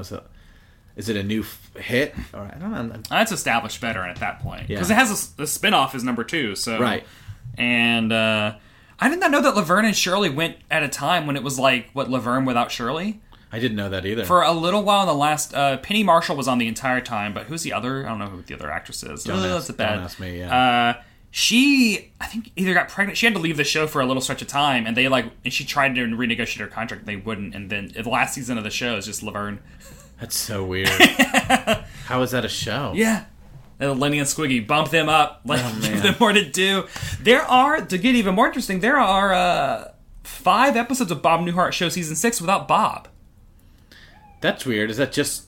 it a new hit? Or I don't know. That's established veteran at that point because it has the spinoff is number 2. So right. And I did not know that Laverne and Shirley went at a time when it was like Laverne without Shirley. I didn't know that either. For a little while in the last, Penny Marshall was on the entire time, but who's the other? I don't know who the other actress is. Don't ask me. Yeah. She, I think, either got pregnant. She had to leave the show for a little stretch of time, and and she tried to renegotiate her contract, and they wouldn't. And then the last season of the show is just Laverne. That's so weird. How is that a show? Yeah. And Lenny and Squiggy bump them up, give them more to do. To get even more interesting, there are 5 episodes of Bob Newhart Show Season 6 without Bob. That's weird. Is that just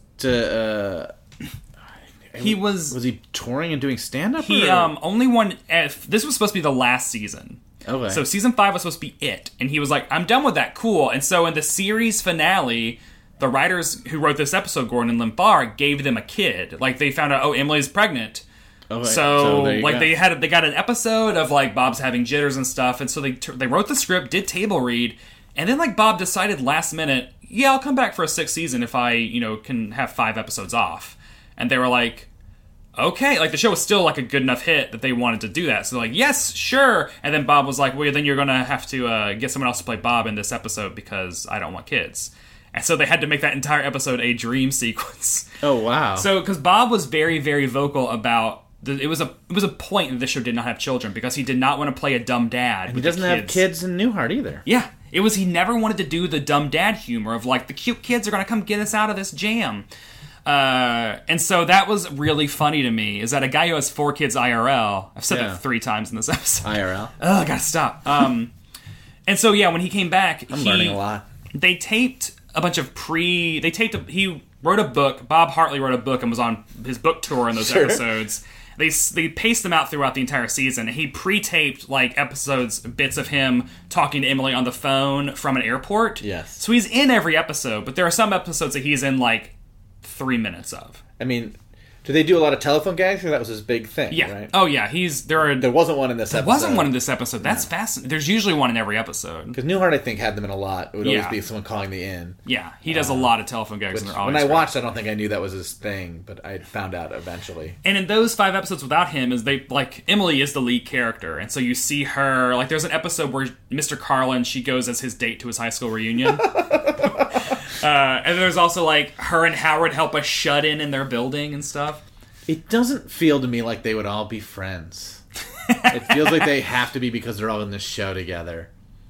was he touring and doing stand-up? He only won. This was supposed to be the last season. Okay. So season 5 was supposed to be it, and he was like, "I'm done with that. Cool." And so in the series finale, the writers who wrote this episode, Gordon and Lynn Barr, gave them a kid. Like they found out, Emily's pregnant. Okay. So they got an episode of like Bob's having jitters and stuff, and so they wrote the script, did table read, and then like Bob decided last minute, yeah, I'll come back for a 6th season if I can have 5 episodes off. And they were like, okay, like the show was still like a good enough hit that they wanted to do that. So like, yes, sure. And then Bob was like, well, then you're gonna have to get someone else to play Bob in this episode because I don't want kids. And so they had to make that entire episode a dream sequence. Oh wow! So because Bob was very, very vocal about it was a point that this show did not have children because he did not want to play a dumb dad. And he doesn't have kids in Newhart either. Yeah, he never wanted to do the dumb dad humor of like the cute kids are gonna come get us out of this jam. And so that was really funny to me, is that a guy who has 4 kids IRL, I've said that 3 times in this episode. IRL? Oh, I gotta stop. And so, yeah, when he came back, I'm learning a lot. They taped a bunch of he wrote a book, Bob Hartley wrote a book and was on his book tour in those episodes. They paced them out throughout the entire season. He pre-taped, like, bits of him talking to Emily on the phone from an airport. Yes. So he's in every episode, but there are some episodes that he's in, like, 3 minutes of. I mean, do they do a lot of telephone gags? Because that was his big thing, yeah. right? Oh, yeah. There wasn't one in this episode. There wasn't one in this episode. That's fascinating. There's usually one in every episode. Because Newhart, I think, had them in a lot. It would always be someone calling the inn. Yeah, he does a lot of telephone gags. And they're always when I watched, I don't think I knew that was his thing, but I found out eventually. And in those 5 episodes without him, Emily is the lead character. And so you see her, like, there's an episode where Mr. Carlin, she goes as his date to his high school reunion. And there's also, like, her and Howard help a shut-in in their building and stuff. It doesn't feel to me like they would all be friends. It feels like they have to be because they're all in this show together.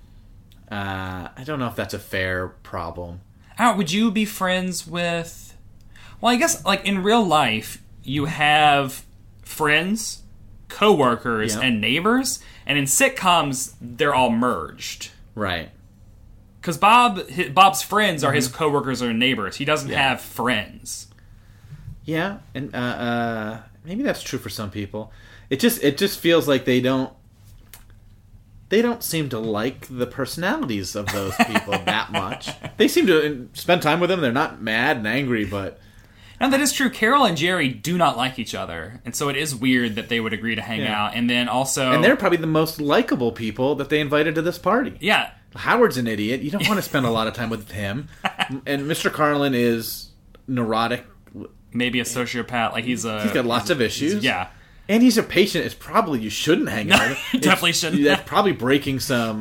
I don't know if that's a fair problem. Would you be friends with... Well, I guess, like, in real life, you have friends, co-workers, and neighbors. And in sitcoms, they're all merged. Right. Because Bob's friends are his co-workers or neighbors. He doesn't have friends. Yeah, and maybe that's true for some people. It just feels like they don't seem to like the personalities of those people that much. They seem to spend time with them. They're not mad and angry, but... No, that is true. Carol and Jerry do not like each other, and so it is weird that they would agree to hang out. And then also... And they're probably the most likable people that they invited to this party. Yeah. Howard's an idiot. You don't want to spend a lot of time with him. And Mr. Carlin is neurotic. Maybe a sociopath. Like he's got lots of issues. Yeah. And he's a patient. It's probably you shouldn't hang out with him. Definitely shouldn't. That's probably breaking some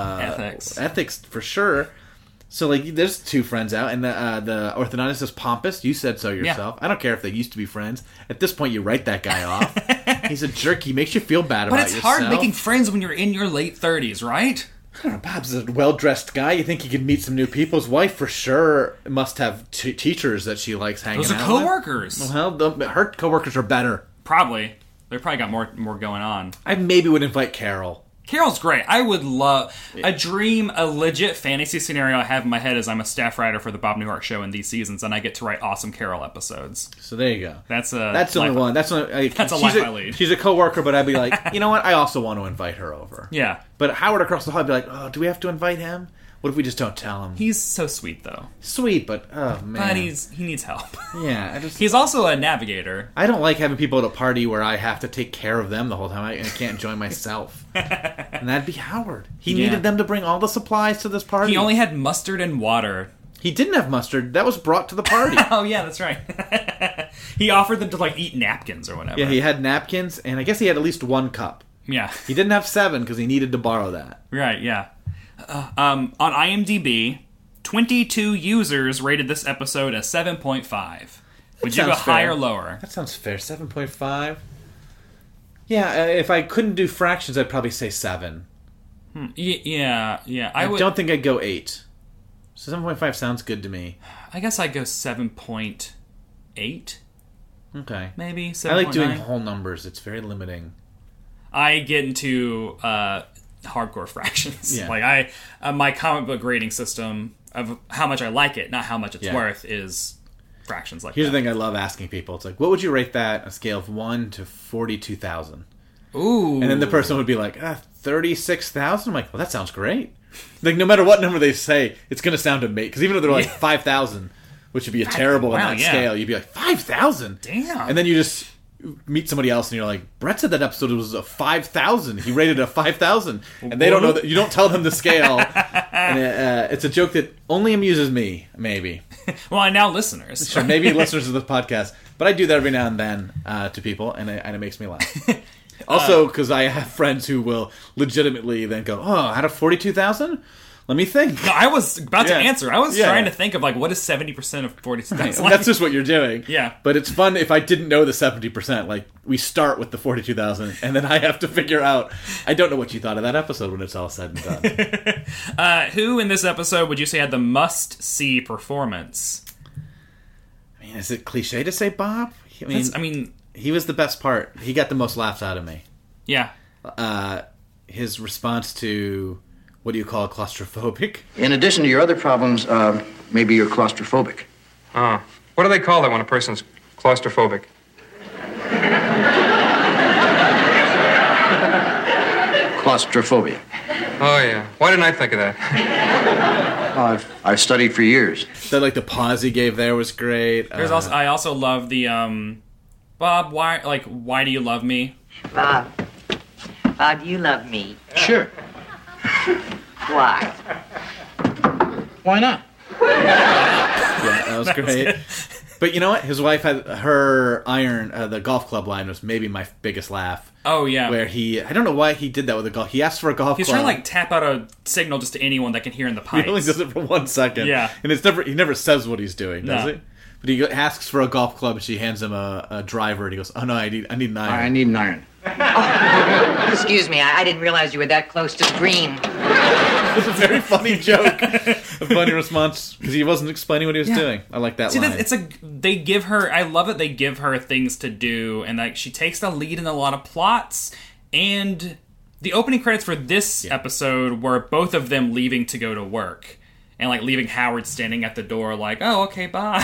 ethics for sure. So like, there's 2 friends out, and the orthodontist is pompous. You said so yourself. Yeah. I don't care if they used to be friends. At this point, you write that guy off. He's a jerk. He makes you feel bad about yourself. But it's hard making friends when you're in your late 30s, right? I don't know, Bob's a well-dressed guy. You think he could meet some new people? His wife, for sure, must have teachers that she likes hanging out with. Those are co-workers. Well, her co-workers are better. Probably. They probably got more going on. I maybe would invite Carol. Carol's great. I would love... A legit fantasy scenario I have in my head is I'm a staff writer for the Bob Newhart Show in these seasons, and I get to write awesome Carol episodes. So there you go. That's the only one. That's a life I lead. She's a co-worker, but I'd be like, you know what? I also want to invite her over. Yeah. But Howard across the hall would be like, oh, do we have to invite him? What if we just don't tell him? He's so sweet, though. Sweet, but oh man, but he needs help. Yeah, he's also a navigator. I don't like having people at a party where I have to take care of them the whole time. I can't enjoy myself. And that'd be Howard. He needed them to bring all the supplies to this party. He only had mustard and water. He didn't have mustard. That was brought to the party. Oh yeah, that's right. He offered them to like eat napkins or whatever. Yeah, he had napkins, and I guess he had at least 1 cup. Yeah, he didn't have 7 because he needed to borrow that. Right. Yeah. On IMDb, 22 users rated this episode a 7.5. Would you go high or lower? That sounds fair. 7.5. Yeah, if I couldn't do fractions, I'd probably say 7. Yeah. I don't think I'd go 8. So 7.5 sounds good to me. I guess I'd go 7.8. Okay. Maybe 7.9. I like doing whole numbers. It's very limiting. I get into hardcore fractions. Yeah. Like my comic book grading system of how much I like it, not how much it's worth, is fractions like Here's that. the thing I love asking people. It's like, what would you rate that on a scale of 1 to 42,000? Ooh. And then the person would be like, 36,000? I'm like, well, that sounds great. Like, no matter what number they say, it's going to sound amazing. Because even if they're like 5,000, which would be terrible on that scale, you'd be like, 5,000? Damn. And then you just meet somebody else and you're like, Brett said that episode was a 5,000. He rated it a 5,000. And they don't know that. You don't tell them the scale. And it's a joke that only amuses me, maybe. Well, and now listeners. Sure, maybe listeners of the podcast. But I do that every now and then to people, and it makes me laugh. Also, because I have friends who will legitimately then go, out of 42,000? Let me think. No, I was about to answer. I was trying to think of, like, what is 70% of 42,000? That's just what you're doing. Yeah. But it's fun if I didn't know the 70%. Like, we start with the 42,000, and then I have to figure out, I don't know what you thought of that episode when it's all said and done. Who in this episode would you say had the must-see performance? I mean, is it cliche to say Bob? I mean, he was the best part. He got the most laughs out of me. Yeah. His response to... What do you call claustrophobic? In addition to your other problems, maybe you're claustrophobic. What do they call it when a person's claustrophobic? Claustrophobia. Oh, yeah. Why didn't I think of that? I've studied for years. So, like, the pause he gave there was great. I also love the, Bob, why do you love me? Bob, do you love me? Sure. Why? Why not? Yeah, that was great. But you know what? His wife had her the golf club line was maybe my biggest laugh. Oh, yeah. Where I don't know why he did that with a golf. He asked for a golf club. He's trying to, like, tap out a signal just to anyone that can hear in the pipes. He only does it for 1 second. Yeah. And he never says what he's doing, does he? But he asks for a golf club, and she hands him a driver, and he goes, "Oh no, I need an iron." I need an iron. Oh, excuse me, I didn't realize you were that close to the green. It was a very funny joke, a funny response because he wasn't explaining what he was doing. I like that line. They give her. I love it. They give her things to do, and like she takes the lead in a lot of plots. And the opening credits for this episode were both of them leaving to go to work. And, like, leaving Howard standing at the door like, oh, okay, bye.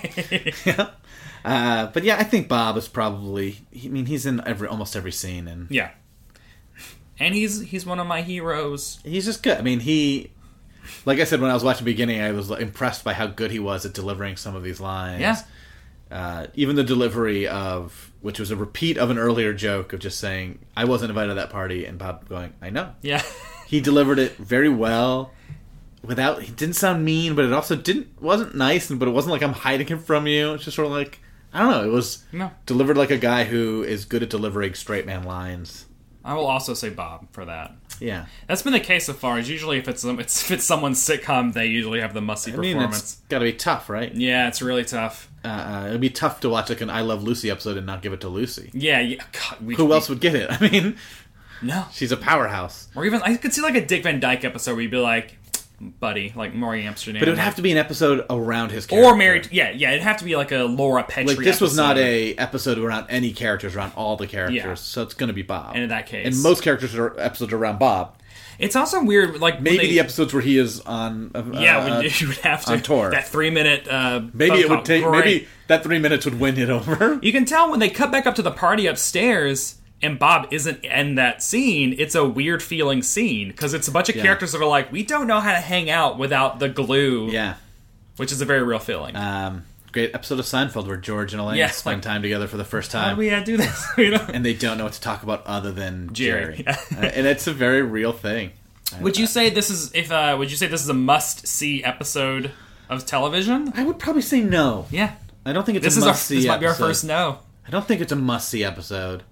But, yeah, I think Bob is probably... he's in almost every scene. And yeah. And he's one of my heroes. He's just good. I mean, like I said, when I was watching the beginning, I was impressed by how good he was at delivering some of these lines. Yeah. Even the delivery of... Which was a repeat of an earlier joke of just saying, I wasn't invited to that party, and Bob going, I know. Yeah. He delivered it very well. He didn't sound mean, but it also wasn't nice, but it wasn't like I'm hiding him from you. It's just sort of like, I don't know, it was delivered like a guy who is good at delivering straight man lines. I will also say Bob for that. Yeah. That's been the case so far. Usually if it's someone's sitcom, they usually have the must-see performance. It's gotta be tough, right? Yeah, it's really tough. It'd be tough to watch like an I Love Lucy episode and not give it to Lucy. Yeah. God, who else would get it? I mean... No. She's a powerhouse. Or even, I could see like a Dick Van Dyke episode where you'd be like... Buddy, like Maury Amsterdam. But it would have to be an episode around his character. Or married, it'd have to be like a Laura Petrie Like, this was not a episode around any characters, around all the characters, so it's going to be Bob. And in that case. And most episodes are around Bob. It's also weird, like... Maybe the episodes where he is on... you would have to... On tour. That 3-minute... maybe it would take... Maybe that 3 minutes would win it over. You can tell when they cut back up to the party upstairs... And Bob isn't in that scene. It's a weird feeling scene because it's a bunch of characters that are like, we don't know how to hang out without the glue. Yeah, which is a very real feeling. Great episode of Seinfeld where George and Elaine spend time together for the first time. How do we do this? And they don't know what to talk about other than Jerry. And it's a very real thing. Would you say this is a must-see episode of television? I would probably say no. Yeah, I don't think it's a must-see. This might be our first no. I don't think it's a must-see episode.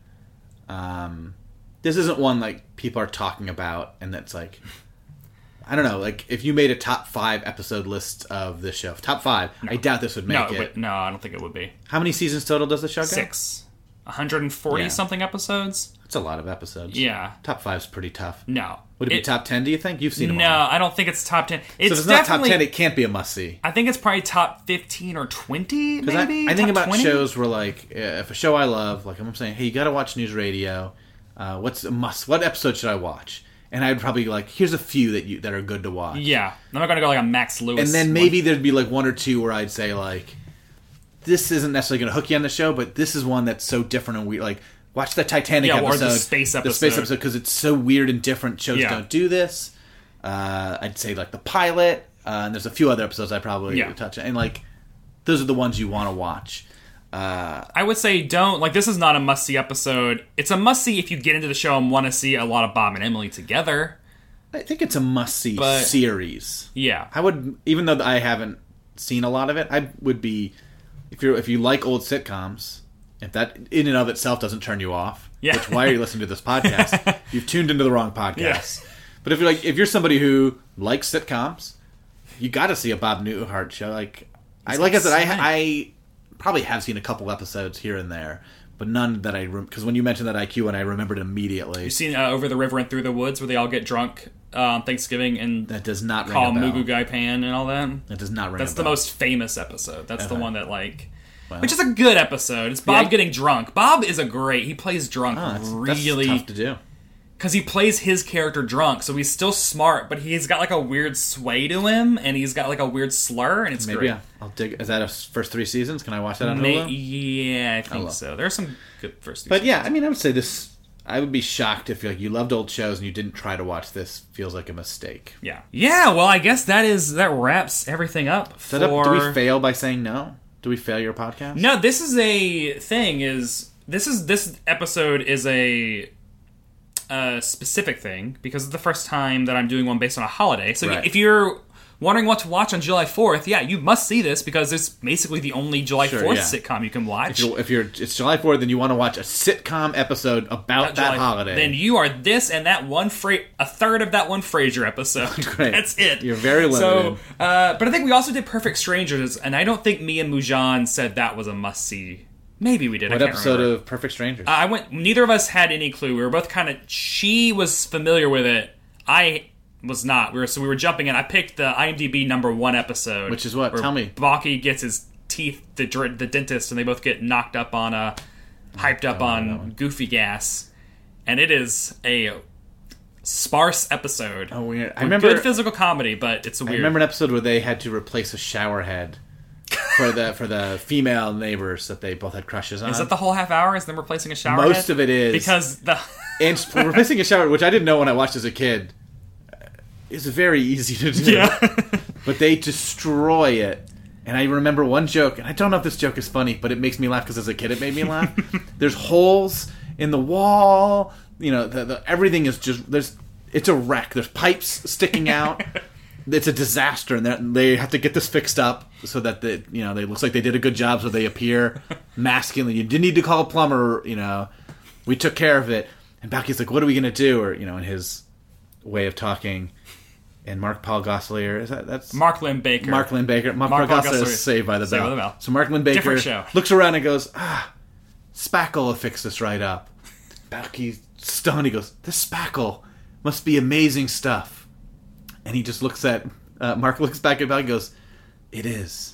This isn't one like people are talking about, and that's like, I don't know, like if you made a top 5 episode list of this show, top 5, I doubt this would make it. No, I don't think it would be. How many seasons total does the show go? 6. 140 something episodes. That's a lot of episodes. Yeah, top 5's pretty tough. No, would it be top 10? Do you think you've seen them? No, I don't think it's top 10. So if it's not top 10, it can't be a must see. I think it's probably top 15 or 20. Maybe I think about 20? Shows where like if a show I love, like I'm saying, hey, you got to watch News Radio. What's a must? What episode should I watch? And I'd probably like, here's a few that are good to watch. Yeah, I'm not gonna go like a Max Lewis. And then maybe there'd be like 1 or 2 where I'd say like, this isn't necessarily gonna hook you on the show, but this is one that's so different and weird. Like, watch the Titanic episode, or the space episode. The space episode because it's so weird and different. Shows don't do this. I'd say like the pilot, and there's a few other episodes I probably touch on. And like, those are the ones you want to watch. I would say don't. Like, this is not a must-see episode. It's a must-see if you get into the show and want to see a lot of Bob and Emily together. I think it's a must-see series. Yeah. I would, even though I haven't seen a lot of it, I would be, if you like old sitcoms, if that in and of itself doesn't turn you off, which why are you listening to this podcast? You've tuned into the wrong podcast. Yes. But if you're somebody who likes sitcoms, you got to see a Bob Newhart show. I probably have seen a couple episodes here and there, but none that because when you mentioned that IQ one, I remembered immediately. You've seen Over the River and Through the Woods, where they all get drunk on Thanksgiving and that does not ring call a bell. Mugu Gai Pan and all that. That does not ring. That's a the bell. most famous episode. That's the one that Well, which is a good episode. It's Bob getting drunk. Bob is he plays drunk really that's tough to do. Because he plays his character drunk, so he's still smart, but he's got like a weird sway to him, and he's got like a weird slur, and it's great. I'll dig. Is that a first 3 seasons? Can I watch that on Hulu? Yeah, I think so. There's some good first 3 But seasons. yeah, I mean, I would say this. I would be shocked if you loved old shows and you didn't try to watch this. Feels like a mistake. Yeah. Well, I guess that wraps everything up. Do we fail by saying no? Do we fail your podcast? No, this is a thing. This episode is a specific thing because it's the first time that I'm doing one based on a holiday. So if you're wondering what to watch on July 4th, you must see this because it's basically the only July 4th sitcom you can watch. If it's July 4th, then you want to watch a sitcom episode about that holiday. Then you are this and that one a third of that one Frasier episode. Great. That's it. You're very limited. So, but I think we also did Perfect Strangers, and I don't think me and Mujan said that was a must-see. Maybe we did. What I can't episode remember. of Perfect Strangers? Neither of us had any clue. We were both kind of. She was familiar with it. I was not. We were jumping in. I picked the IMDb #1 episode, which is what? Tell me. Baki gets his teeth, the dentist, and they both get knocked up on hyped up on goofy gas, and it is a sparse episode. Oh, weird. I remember good physical comedy, but it's weird. I remember an episode where they had to replace a shower head. For the female neighbors that they both had crushes on. Is that the whole half hour? Is them replacing a shower Most head? of it is. Because and replacing a shower, which I didn't know when I watched as a kid, is very easy to do. Yeah. But they destroy it. And I remember one joke, and I don't know if this joke is funny, but it makes me laugh because as a kid it made me laugh. There's holes in the wall. Everything is just... It's a wreck. There's pipes sticking out. It's a disaster, and they have to get this fixed up so that it looks like they did a good job, so they appear masculine. You didn't need to call a plumber. We took care of it. And Balky's like, "What are we gonna do?" Or in his way of talking. And Mark-Paul Gosselaar that's Mark Lynn Baker. Mark-Paul Gosselaar is Saved by the Bell. So Mark Lynn Baker looks around and goes, "Spackle will fix this right up." Balky's stunned. He goes, "This Spackle must be amazing stuff." And he just looks at Mark, looks back at Val and goes, It is.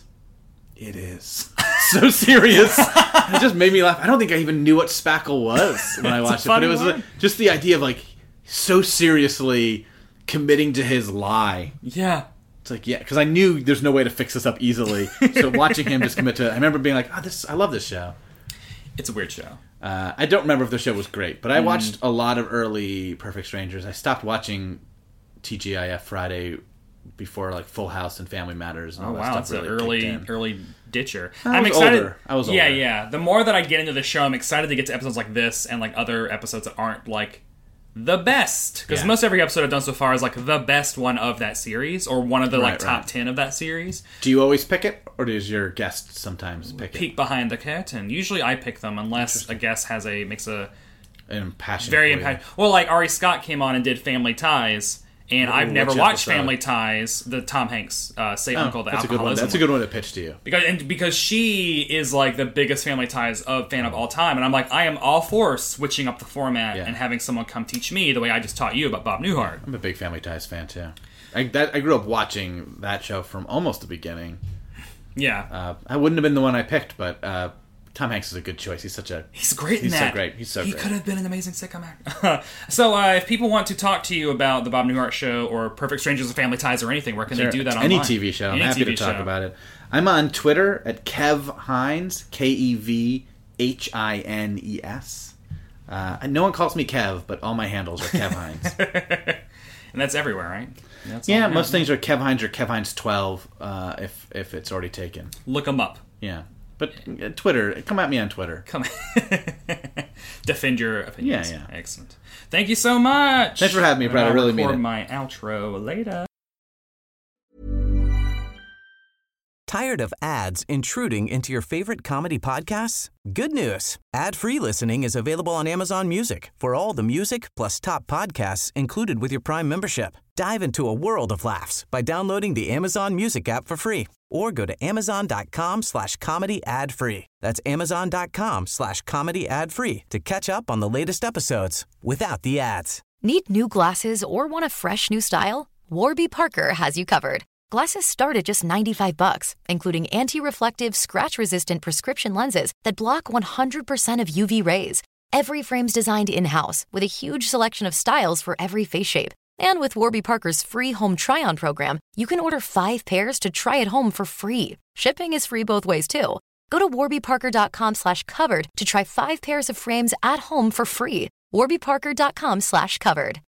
So serious. It just made me laugh. I don't think I even knew what Spackle was when I watched it. But it was just the idea of so seriously committing to his lie. Yeah. It's because I knew there's no way to fix this up easily. So watching him just commit to it, I remember being like, I love this show. It's a weird show. I don't remember if the show was great, but I watched a lot of early Perfect Strangers. I stopped watching TGIF Friday before Full House and Family Matters and all that stuff. It's really an early ditcher. I'm excited. I was older. Yeah. The more that I get into the show, I'm excited to get to episodes like this and other episodes that aren't the best. Because most every episode I've done so far is the best one of that series or one of the top 10 of that series. Do you always pick it, or does your guest sometimes pick it? Peek behind the curtain. Usually I pick them unless a guest makes an impassioned, very impassioned. Well, Ari Scott came on and did Family Ties. And I've never watched Family Ties, the Tom Hanks Say Uncle, the alcoholism. That's a good one to pitch to you. Because she is the biggest Family Ties fan of all time. And I'm I am all for switching up the format and having someone come teach me the way I just taught you about Bob Newhart. I'm a big Family Ties fan too. I grew up watching that show from almost the beginning. Yeah. I wouldn't have been the one I picked, but Tom Hanks is a good choice. He's great in that. So great. He's so great. He could have been an amazing sitcom actor. So if people want to talk to you about the Bob Newhart Show or Perfect Strangers or Family Ties or anything, where can they do that online? Any TV show. I'm happy to talk about it. I'm on Twitter at Kev Hines, KEVHINES. No one calls me Kev, but all my handles are Kev Hines. And that's everywhere, right? Most things are Kev Hines or Kev Hines 12 if it's already taken. Look them up. Yeah. But Twitter, come at me on Twitter. Defend your opinions. Yeah. Excellent. Thank you so much. Thanks for having me, Brad. I really mean it. Record my outro later. Tired of ads intruding into your favorite comedy podcasts? Good news. Ad-free listening is available on Amazon Music for all the music plus top podcasts included with your Prime membership. Dive into a world of laughs by downloading the Amazon Music app for free or go to amazon.com/comedy ad-free. That's amazon.com/comedy ad-free to catch up on the latest episodes without the ads. Need new glasses or want a fresh new style? Warby Parker has you covered. Glasses start at just $95, including anti-reflective, scratch-resistant prescription lenses that block 100% of UV rays. Every frame's designed in-house with a huge selection of styles for every face shape. And with Warby Parker's free home try-on program, you can order 5 pairs to try at home for free. Shipping is free both ways, too. Go to warbyparker.com/covered to try 5 pairs of frames at home for free. warbyparker.com/covered.